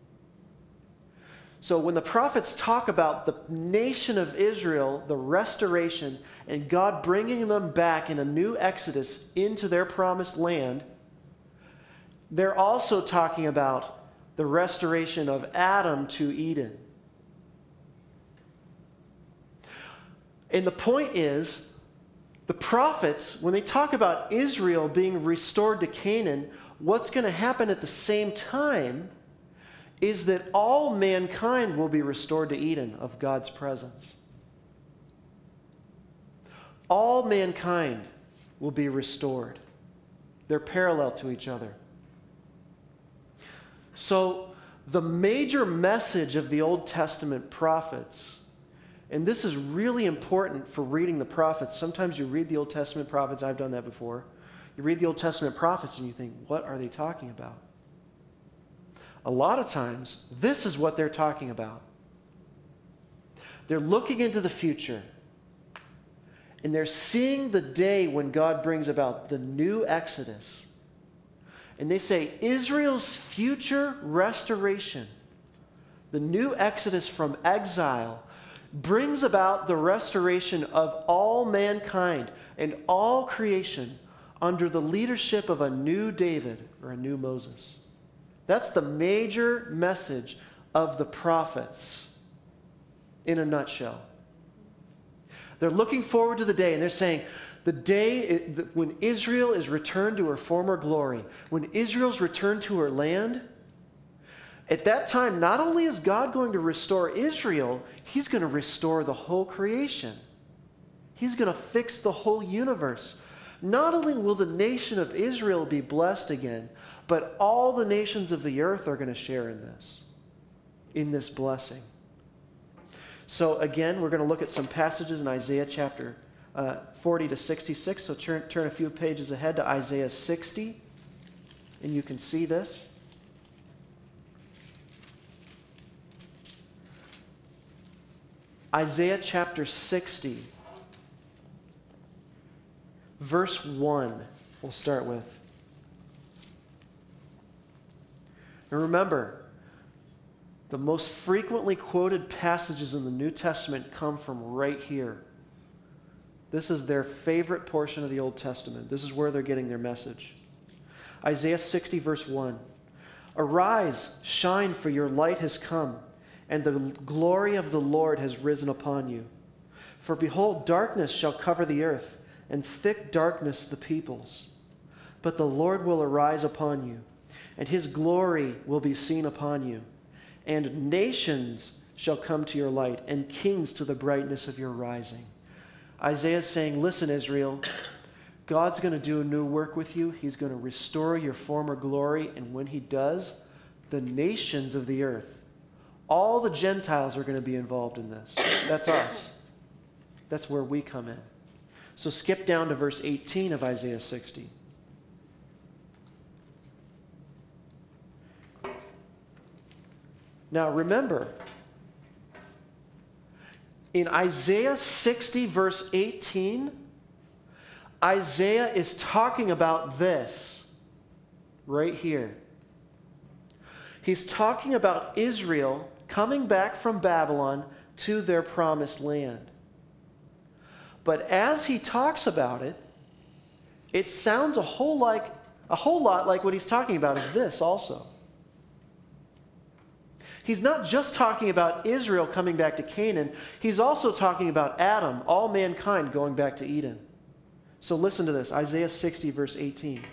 so when the prophets talk about the nation of Israel, the restoration, and God bringing them back in a new exodus into their promised land, they're also talking about the restoration of Adam to Eden. And the point is, the prophets, when they talk about Israel being restored to Canaan, what's going to happen at the same time is that all mankind will be restored to Eden of God's presence. All mankind will be restored. They're parallel to each other. So, the major message of the Old Testament prophets, and this is really important for reading the prophets. Sometimes you read the Old Testament prophets. I've done that before. You read the Old Testament prophets and you think, what are they talking about? A lot of times, this is what they're talking about. They're looking into the future. And they're seeing the day when God brings about the new Exodus. And they say, Israel's future restoration, the new Exodus from exile, brings about the restoration of all mankind and all creation under the leadership of a new David or a new Moses. That's the major message of the prophets in a nutshell. They're looking forward to the day, and they're saying, the day when Israel is returned to her former glory, when Israel's returned to her land, at that time, not only is God going to restore Israel, He's going to restore the whole creation. He's going to fix the whole universe. Not only will the nation of Israel be blessed again, but all the nations of the earth are going to share in this blessing. So again, we're going to look at some passages in Isaiah chapter 40 to 66. So turn a few pages ahead to Isaiah 60, and you can see this. Isaiah chapter 60, verse 1, we'll start with. And remember, the most frequently quoted passages in the New Testament come from right here. This is their favorite portion of the Old Testament. This is where they're getting their message. Isaiah 60, verse 1. Arise, shine, for your light has come, and the glory of the Lord has risen upon you. For behold, darkness shall cover the earth, and thick darkness the peoples. But the Lord will arise upon you, and his glory will be seen upon you. And nations shall come to your light, and kings to the brightness of your rising. Isaiah is saying, listen, Israel, God's going to do a new work with you. He's going to restore your former glory. And when he does, the nations of the earth, all the Gentiles are going to be involved in this. That's us. That's where we come in. So skip down to verse 18 of Isaiah 60. Now remember, in Isaiah 60, verse 18, Isaiah is talking about this right here. He's talking about Israel coming back from Babylon to their promised land. But as he talks about it, it sounds a whole lot like what he's talking about is this also. He's not just talking about Israel coming back to Canaan. He's also talking about Adam, all mankind going back to Eden. So listen to this, Isaiah 60, verse 18.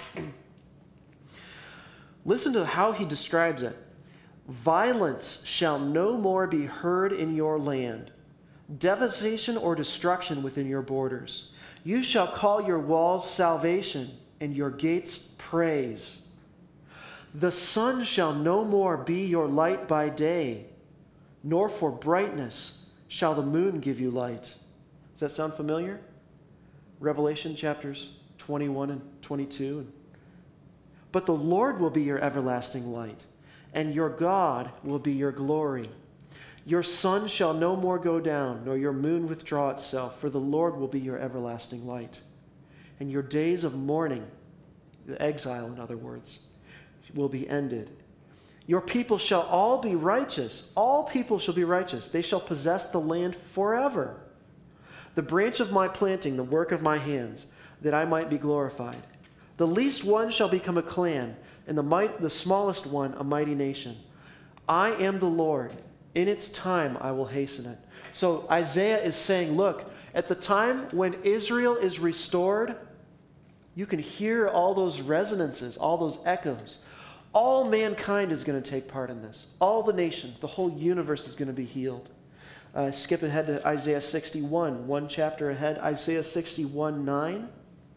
Listen to how he describes it. Violence shall no more be heard in your land, devastation or destruction within your borders. You shall call your walls salvation and your gates praise. The sun shall no more be your light by day, nor for brightness shall the moon give you light. Does that sound familiar? Revelation chapters 21 and 22. But the Lord will be your everlasting light, and your God will be your glory. Your sun shall no more go down, nor your moon withdraw itself, for the Lord will be your everlasting light. And your days of mourning, the exile in other words, will be ended. Your people shall all be righteous. All people shall be righteous. They shall possess the land forever. The branch of my planting, the work of my hands, that I might be glorified. The least one shall become a clan, and the smallest one a mighty nation. I am the Lord. In its time I will hasten it. So Isaiah is saying, look, at the time when Israel is restored, you can hear all those resonances, all those echoes. All mankind is going to take part in this. All the nations, the whole universe is going to be healed. Skip ahead to Isaiah 61, one chapter ahead. Isaiah 61, 9.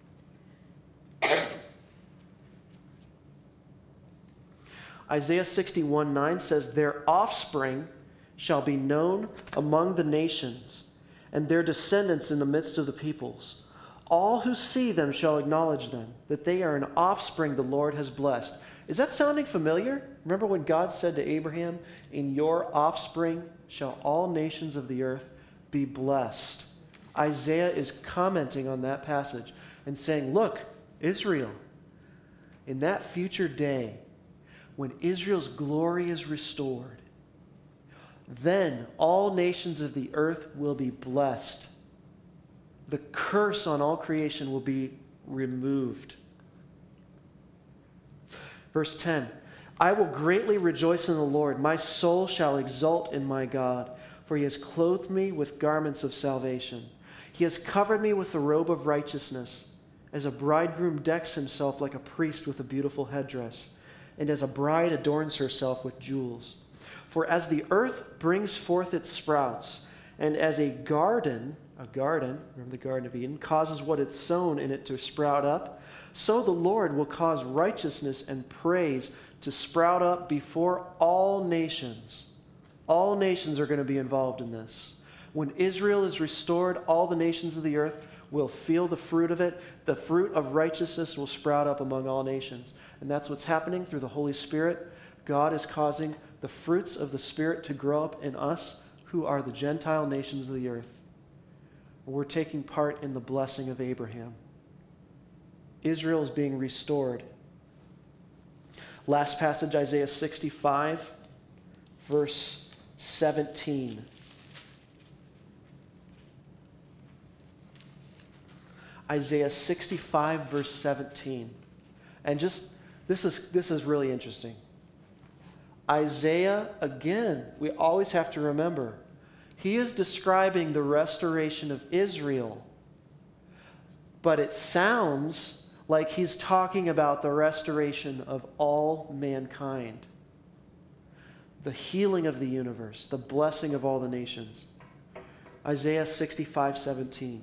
Isaiah 61, 9 says, their offspring shall be known among the nations, and their descendants in the midst of the peoples. All who see them shall acknowledge them, that they are an offspring the Lord has blessed. Is that sounding familiar? Remember when God said to Abraham, in your offspring shall all nations of the earth be blessed. Isaiah is commenting on that passage and saying, look, Israel, in that future day, when Israel's glory is restored, then all nations of the earth will be blessed. The curse on all creation will be removed. Verse 10, I will greatly rejoice in the Lord. My soul shall exult in my God, for he has clothed me with garments of salvation. He has covered me with the robe of righteousness, as a bridegroom decks himself like a priest with a beautiful headdress, and as a bride adorns herself with jewels. For as the earth brings forth its sprouts, and as a garden, remember the Garden of Eden, causes what it's sown in it to sprout up, so the Lord will cause righteousness and praise to sprout up before all nations. All nations are going to be involved in this. When Israel is restored, all the nations of the earth will feel the fruit of it. The fruit of righteousness will sprout up among all nations. And that's what's happening through the Holy Spirit. God is causing the fruits of the Spirit to grow up in us who are the Gentile nations of the earth. We're taking part in the blessing of Abraham. Israel is being restored. Last passage, Isaiah 65, verse 17. Isaiah 65, verse 17. And just, this is really interesting. Isaiah, again, we always have to remember, he is describing the restoration of Israel. But it sounds like he's talking about the restoration of all mankind. The healing of the universe, the blessing of all the nations. Isaiah 65, 17.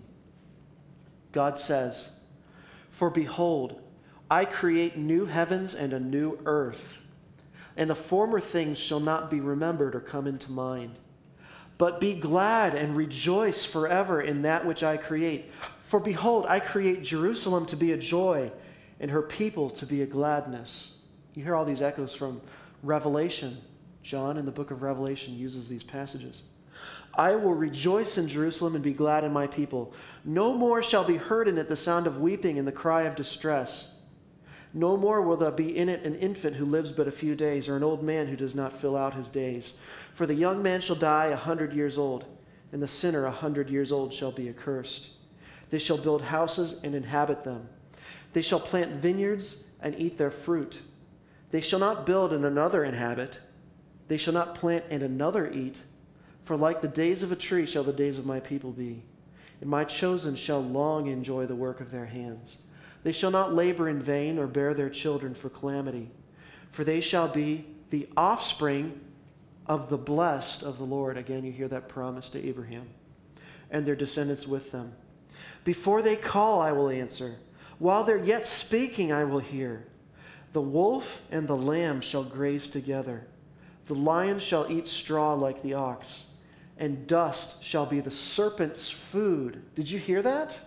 God says, "For behold, I create new heavens and a new earth, and the former things shall not be remembered or come into mind. But be glad and rejoice forever in that which I create. For behold, I create Jerusalem to be a joy, and her people to be a gladness." You hear all these echoes from Revelation. John in the book of Revelation uses these passages. "I will rejoice in Jerusalem and be glad in my people. No more shall be heard in it the sound of weeping and the cry of distress. No more will there be in it an infant who lives but a few days, or an old man who does not fill out his days. For the young man shall die 100 years old, and the sinner 100 years old shall be accursed. They shall build houses and inhabit them. They shall plant vineyards and eat their fruit. They shall not build and another inhabit. They shall not plant and another eat. For like the days of a tree shall the days of my people be, and my chosen shall long enjoy the work of their hands. They shall not labor in vain or bear their children for calamity, for they shall be the offspring of the blessed of the Lord." Again, you hear that promise to Abraham. "And their descendants with them. Before they call, I will answer. While they're yet speaking, I will hear. The wolf and the lamb shall graze together. The lion shall eat straw like the ox, and dust shall be the serpent's food." Did you hear that?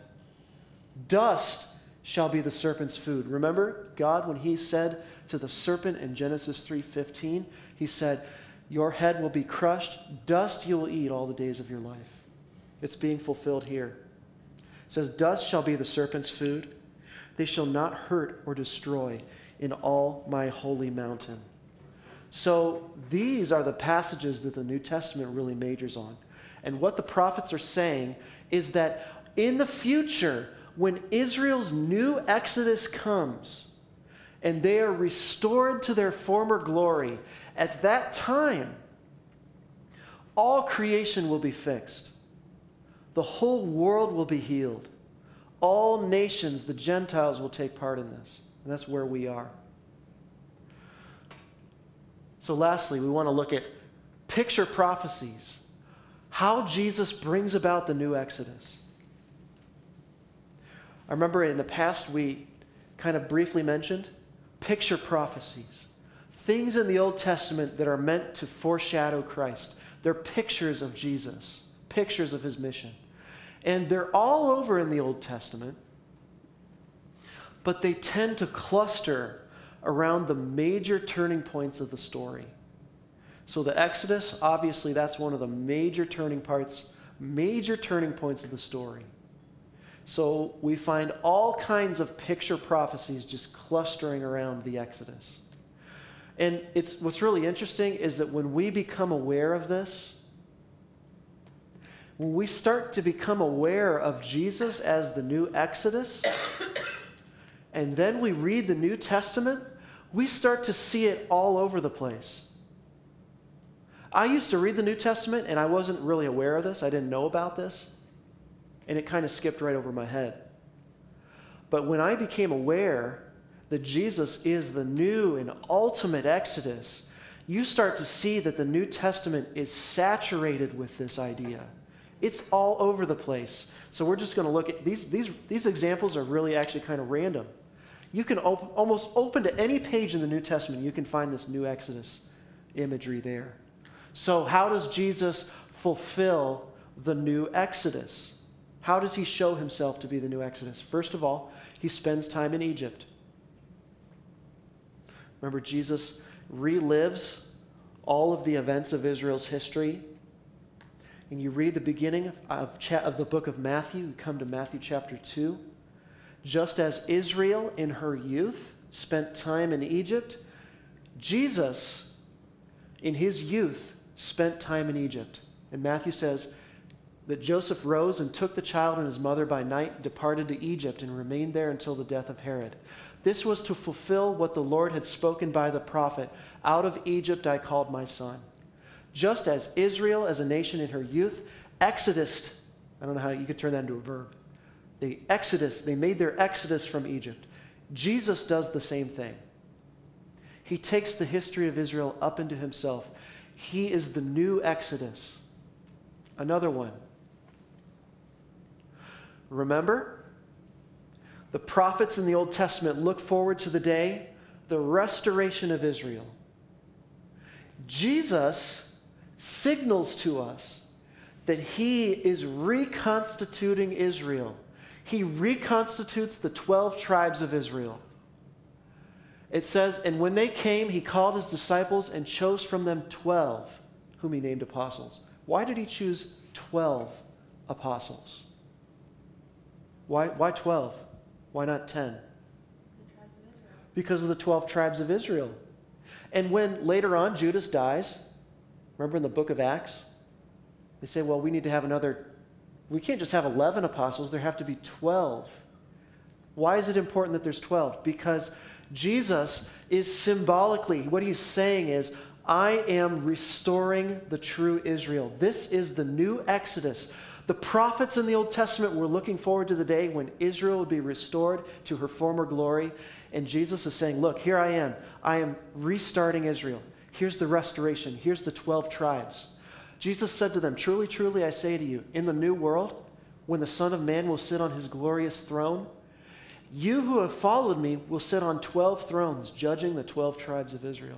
Dust shall be the serpent's food. Remember, God, when he said to the serpent in Genesis 3:15, he said, "Your head will be crushed, dust you will eat all the days of your life." It's being fulfilled here. It says, "Dust shall be the serpent's food. They shall not hurt or destroy in all my holy mountain." So these are the passages that the New Testament really majors on. And what the prophets are saying is that in the future, when Israel's new Exodus comes and they are restored to their former glory, at that time, all creation will be fixed. The whole world will be healed. All nations, the Gentiles, will take part in this. And that's where we are. So lastly, we want to look at picture prophecies. How Jesus brings about the new Exodus. I remember in the past we kind of briefly mentioned picture prophecies. Things in the Old Testament that are meant to foreshadow Christ. They're pictures of Jesus, pictures of his mission. And they're all over in the Old Testament, but they tend to cluster around the major turning points of the story. So the Exodus, obviously, that's one of the major turning points of the story. So we find all kinds of picture prophecies just clustering around the Exodus. And what's really interesting is that when we become aware of this, when we start to become aware of Jesus as the new Exodus, and then we read the New Testament, we start to see it all over the place. I used to read the New Testament, and I wasn't really aware of this. I didn't know about this. And it kind of skipped right over my head. But when I became aware that Jesus is the new and ultimate Exodus, you start to see that the New Testament is saturated with this idea. It's all over the place. So we're just going to look at these examples are really actually kind of random. You can almost open to any page in the New Testament, you can find this new Exodus imagery there. So how does Jesus fulfill the new Exodus? How does he show himself to be the new Exodus? First of all, he spends time in Egypt. Remember, Jesus relives all of the events of Israel's history and you read the beginning of the book of Matthew, you come to Matthew chapter 2, just as Israel in her youth spent time in Egypt, Jesus in his youth spent time in Egypt. And Matthew says that Joseph rose and took the child and his mother by night and departed to Egypt and remained there until the death of Herod. This was to fulfill what the Lord had spoken by the prophet, "Out of Egypt I called my son." Just as Israel as a nation in her youth exodused, I don't know how you could turn that into a verb. They made their exodus from Egypt. Jesus does the same thing. He takes the history of Israel up into himself. He is the new Exodus. Another one. Remember, the prophets in the Old Testament look forward to the day, the restoration of Israel. Jesus signals to us that he is reconstituting Israel. He reconstitutes the 12 tribes of Israel. It says, and when they came, he called his disciples and chose from them 12, whom he named apostles. Why did he choose 12 apostles? Why 12? Why not 10? Because of the 12 tribes of Israel. And when later on Judas dies, remember in the book of Acts, they say, well, we need to have we can't just have 11 apostles, there have to be 12. Why is it important that there's 12? Because Jesus is symbolically, what he's saying is, I am restoring the true Israel. This is the new Exodus. The prophets in the Old Testament were looking forward to the day when Israel would be restored to her former glory. And Jesus is saying, look, here I am. I am restarting Israel. Here's the restoration. Here's the 12 tribes. Jesus said to them, truly, truly, I say to you, in the new world, when the Son of Man will sit on his glorious throne, you who have followed me will sit on 12 thrones, judging the 12 tribes of Israel.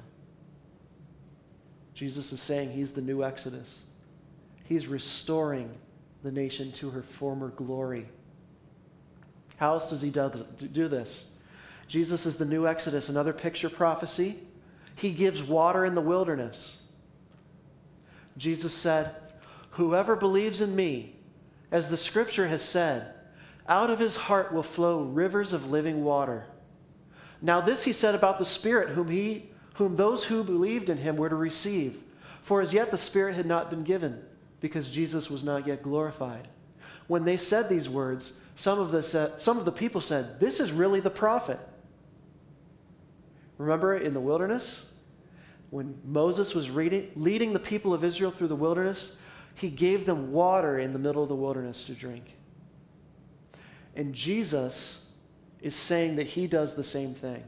Jesus is saying he's the new Exodus. He's restoring the nation to her former glory. How else does he do this? Jesus is the new Exodus. Another picture prophecy. He gives water in the wilderness. Jesus said, whoever believes in me, as the scripture has said, out of his heart will flow rivers of living water. Now this he said about the Spirit, whom those who believed in him were to receive. For as yet the Spirit had not been given, because Jesus was not yet glorified. When they said these words, some of the people said, this is really the prophet. Remember in the wilderness, when Moses was leading the people of Israel through the wilderness, he gave them water in the middle of the wilderness to drink. And Jesus is saying that he does the same thing.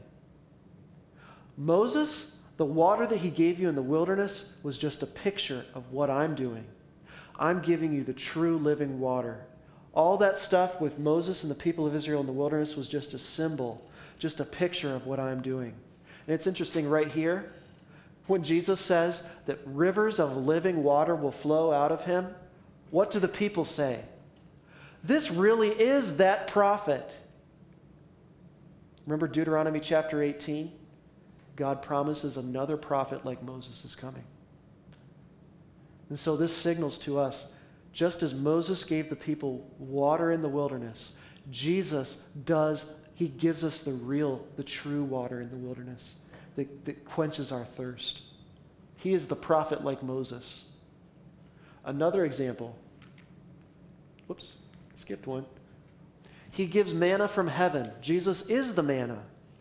Moses, the water that he gave you in the wilderness was just a picture of what I'm doing. I'm giving you the true living water. All that stuff with Moses and the people of Israel in the wilderness was just a symbol, just a picture of what I'm doing. And it's interesting right here, when Jesus says that rivers of living water will flow out of him, what do the people say? This really is that prophet. Remember Deuteronomy chapter 18? God promises another prophet like Moses is coming. And so this signals to us, just as Moses gave the people water in the wilderness, Jesus does, he gives us the true water in the wilderness that quenches our thirst. He is the prophet like Moses. Another example. Whoops. Skipped one. He gives manna from heaven. Jesus is the manna.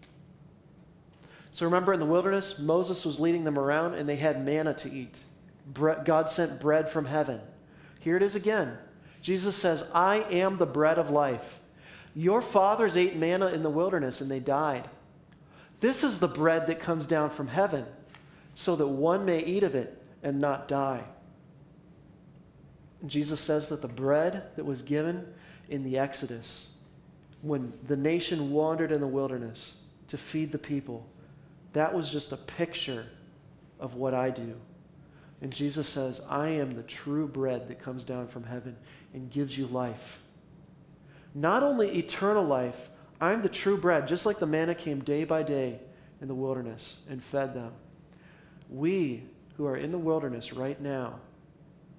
So remember in the wilderness, Moses was leading them around and they had manna to eat. God sent bread from heaven. Here it is again. Jesus says, I am the bread of life. Your fathers ate manna in the wilderness and they died. This is the bread that comes down from heaven so that one may eat of it and not die. Jesus says that the bread that was given in the Exodus, when the nation wandered in the wilderness to feed the people, that was just a picture of what I do. And Jesus says, I am the true bread that comes down from heaven and gives you life. Not only eternal life, I'm the true bread, just like the manna came day by day in the wilderness and fed them. We who are in the wilderness right now,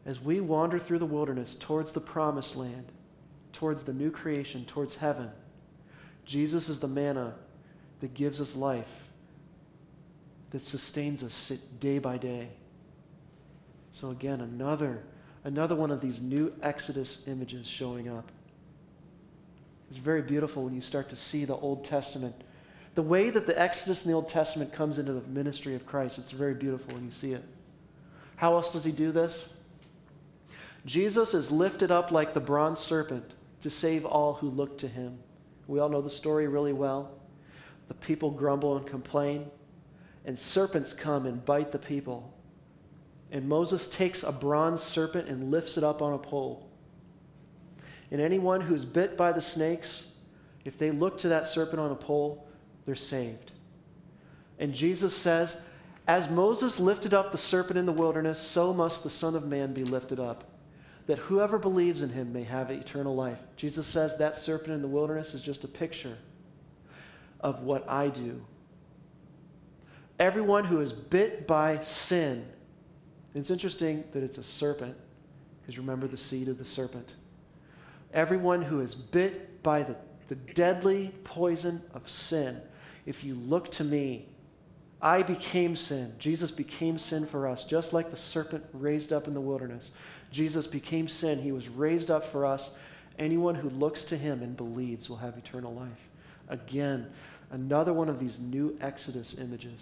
as we wander through the wilderness towards the promised land, towards the new creation, towards heaven, Jesus is the manna that gives us life, that sustains us day by day. So again, another one of these new Exodus images showing up. It's very beautiful when you start to see the Old Testament. The way that the Exodus in the Old Testament comes into the ministry of Christ, it's very beautiful when you see it. How else does he do this? Jesus is lifted up like the bronze serpent to save all who look to him. We all know the story really well. The people grumble and complain, and serpents come and bite the people. And Moses takes a bronze serpent and lifts it up on a pole. And anyone who's bit by the snakes, if they look to that serpent on a pole, they're saved. And Jesus says, as Moses lifted up the serpent in the wilderness, so must the Son of Man be lifted up, that whoever believes in him may have eternal life. Jesus says that serpent in the wilderness is just a picture of what I do. Everyone who is bit by sin, and it's interesting that it's a serpent, because remember the seed of the serpent. Everyone who is bit by the deadly poison of sin, if you look to me, I became sin. Jesus became sin for us, just like the serpent raised up in the wilderness. Jesus became sin. He was raised up for us. Anyone who looks to him and believes will have eternal life. Again, another one of these new Exodus images.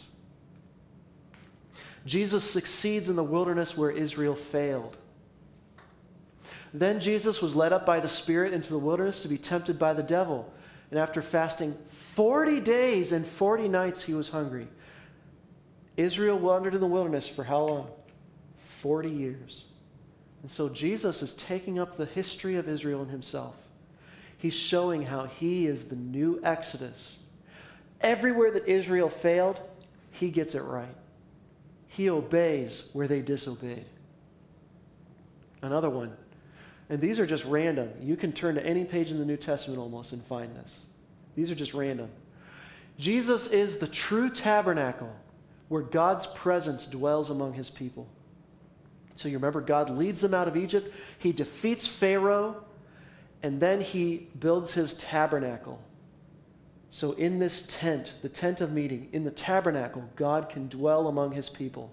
Jesus succeeds in the wilderness where Israel failed. Then Jesus was led up by the Spirit into the wilderness to be tempted by the devil. And after fasting 40 days and 40 nights, he was hungry. Israel wandered in the wilderness for how long? 40 years. And so Jesus is taking up the history of Israel in himself. He's showing how he is the new Exodus. Everywhere that Israel failed, he gets it right. He obeys where they disobeyed. Another one. And these are just random. You can turn to any page in the New Testament almost and find this. These are just random. Jesus is the true tabernacle where God's presence dwells among his people. So you remember God leads them out of Egypt. He defeats Pharaoh, and then he builds his tabernacle. So in this tent, the tent of meeting, in the tabernacle, God can dwell among his people.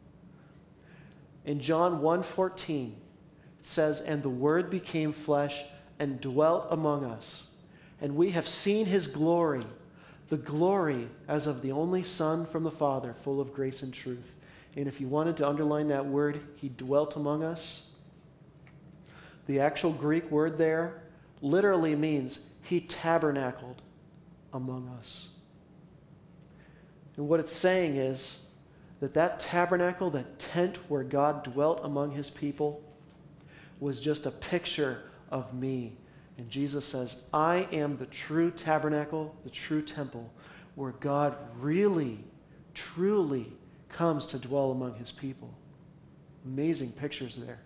In John 1:14, it says, "And the Word became flesh and dwelt among us, and we have seen his glory, the glory as of the only Son from the Father, full of grace and truth." And if you wanted to underline that word, he dwelt among us, the actual Greek word there literally means he tabernacled among us. And what it's saying is that tabernacle, that tent where God dwelt among his people, was just a picture of me. And Jesus says, I am the true tabernacle, the true temple, where God really, truly comes to dwell among his people. Amazing pictures there.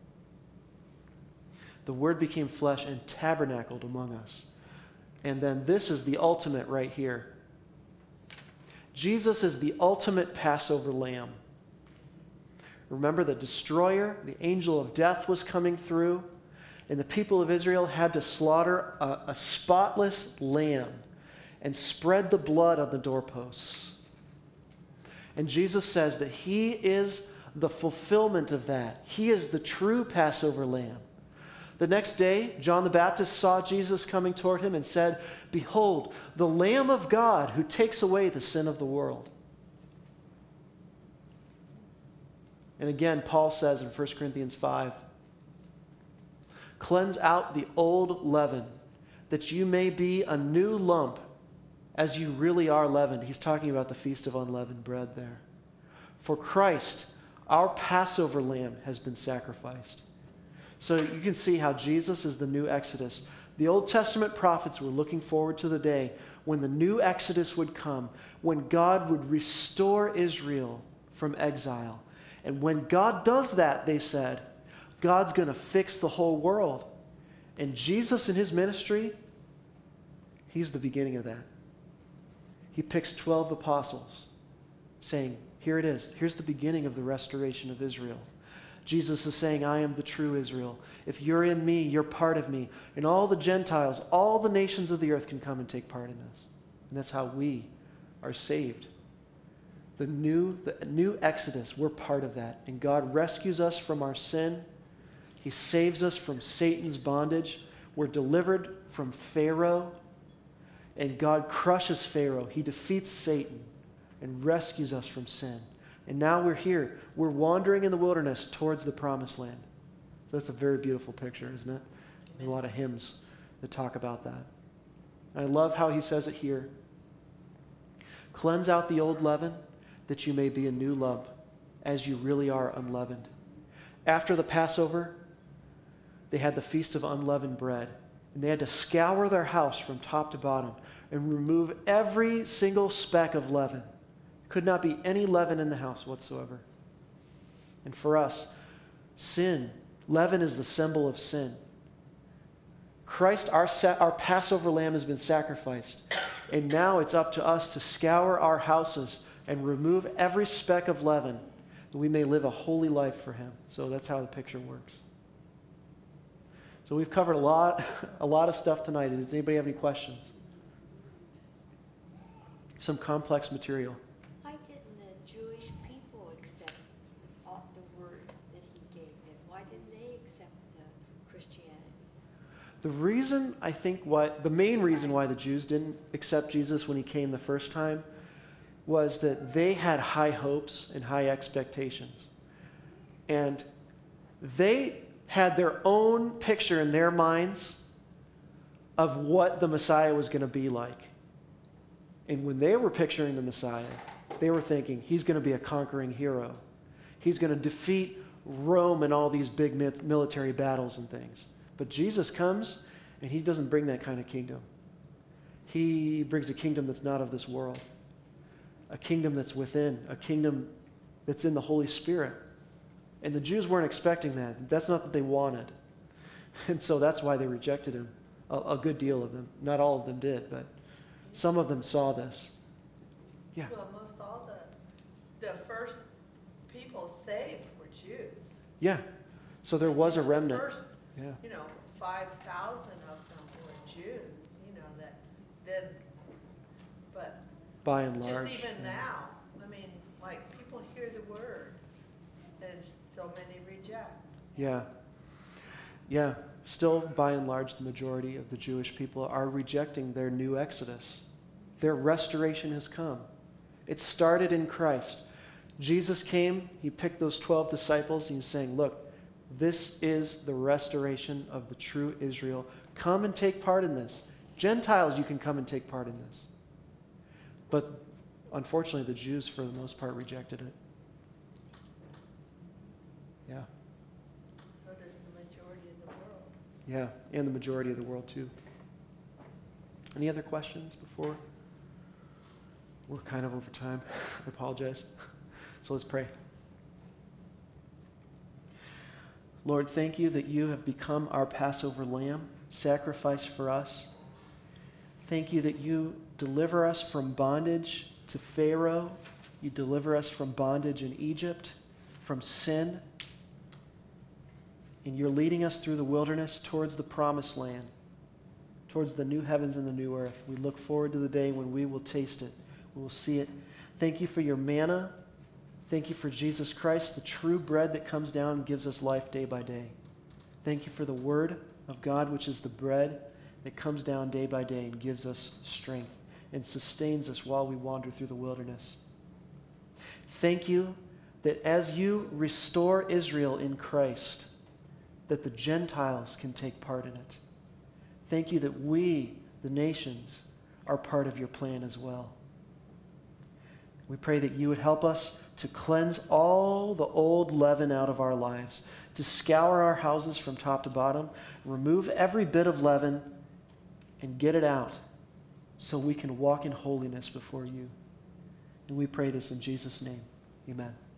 The Word became flesh and tabernacled among us. And then this is the ultimate right here. Jesus is the ultimate Passover lamb. Remember, the destroyer, the angel of death, was coming through, and the people of Israel had to slaughter a spotless lamb and spread the blood on the doorposts. And Jesus says that he is the fulfillment of that. He is the true Passover lamb. The next day, John the Baptist saw Jesus coming toward him and said, "Behold, the Lamb of God who takes away the sin of the world." And again, Paul says in 1 Corinthians 5, "Cleanse out the old leaven, that you may be a new lump, as you really are leavened." He's talking about the Feast of Unleavened Bread there. "For Christ, our Passover lamb, has been sacrificed." So you can see how Jesus is the new Exodus. The Old Testament prophets were looking forward to the day when the new Exodus would come, when God would restore Israel from exile. And when God does that, they said, God's going to fix the whole world. And Jesus in his ministry, he's the beginning of that. He picks 12 apostles, saying, here it is. Here's the beginning of the restoration of Israel. Jesus is saying, I am the true Israel. If you're in me, you're part of me. And all the Gentiles, all the nations of the earth can come and take part in this. And that's how we are saved. The new Exodus, we're part of that. And God rescues us from our sin. He saves us from Satan's bondage. We're delivered from Pharaoh. And God crushes Pharaoh. He defeats Satan and rescues us from sin. And now we're here. We're wandering in the wilderness towards the promised land. That's a very beautiful picture, isn't it? There's a lot of hymns that talk about that. And I love how he says it here. Cleanse out the old leaven, that you may be a new lump, as you really are unleavened. After the Passover, they had the Feast of Unleavened Bread. And they had to scour their house from top to bottom and remove every single speck of leaven. Could not be any leaven in the house whatsoever. And for us, sin, leaven is the symbol of sin. Christ, our Passover lamb, has been sacrificed. And now it's up to us to scour our houses and remove every speck of leaven, that we may live a holy life for him. So that's how the picture works. So we've covered a lot of stuff tonight. Does anybody have any questions? Some complex material. Why didn't the Jewish people accept the word that he gave them? Why didn't they accept Christianity? The reason, I think, the main reason why the Jews didn't accept Jesus when he came the first time was that they had high hopes and high expectations. And they had their own picture in their minds of what the Messiah was going to be like. And when they were picturing the Messiah, they were thinking, he's going to be a conquering hero. He's going to defeat Rome in all these big military battles and things. But Jesus comes, and he doesn't bring that kind of kingdom. He brings a kingdom that's not of this world. A kingdom that's within, a kingdom that's in the Holy Spirit. And the Jews weren't expecting that. That's not what they wanted. And so that's why they rejected him. A good deal of them. Not all of them did, but some of them saw this. Yeah. Well, most all the first people saved were Jews. Yeah. So there was a remnant. The first, yeah. 5,000 of them were Jews, that then, but by and large. just even now, people hear the word, and so many reject. Yeah. Yeah. Still, by and large, the majority of the Jewish people are rejecting their new Exodus. Their restoration has come. It started in Christ. Jesus came, he picked those 12 disciples, and he's saying, look, this is the restoration of the true Israel. Come and take part in this. Gentiles, you can come and take part in this. But unfortunately, the Jews, for the most part, rejected it. Yeah. So does the majority of the world. Yeah, and the majority of the world, too. Any other questions before? We're kind of over time. I apologize. So let's pray. Lord, thank you that you have become our Passover lamb, sacrificed for us. Thank you that you deliver us from bondage to Pharaoh. You deliver us from bondage in Egypt, from sin. And you're leading us through the wilderness towards the promised land, towards the new heavens and the new earth. We look forward to the day when we will taste it. We will see it. Thank you for your manna. Thank you for Jesus Christ, the true bread that comes down and gives us life day by day. Thank you for the word of God, which is the bread that comes down day by day and gives us strength and sustains us while we wander through the wilderness. Thank you that as you restore Israel in Christ, that the Gentiles can take part in it. Thank you that we, the nations, are part of your plan as well. We pray that you would help us to cleanse all the old leaven out of our lives, to scour our houses from top to bottom, remove every bit of leaven, and get it out so we can walk in holiness before you. And we pray this in Jesus' name. Amen.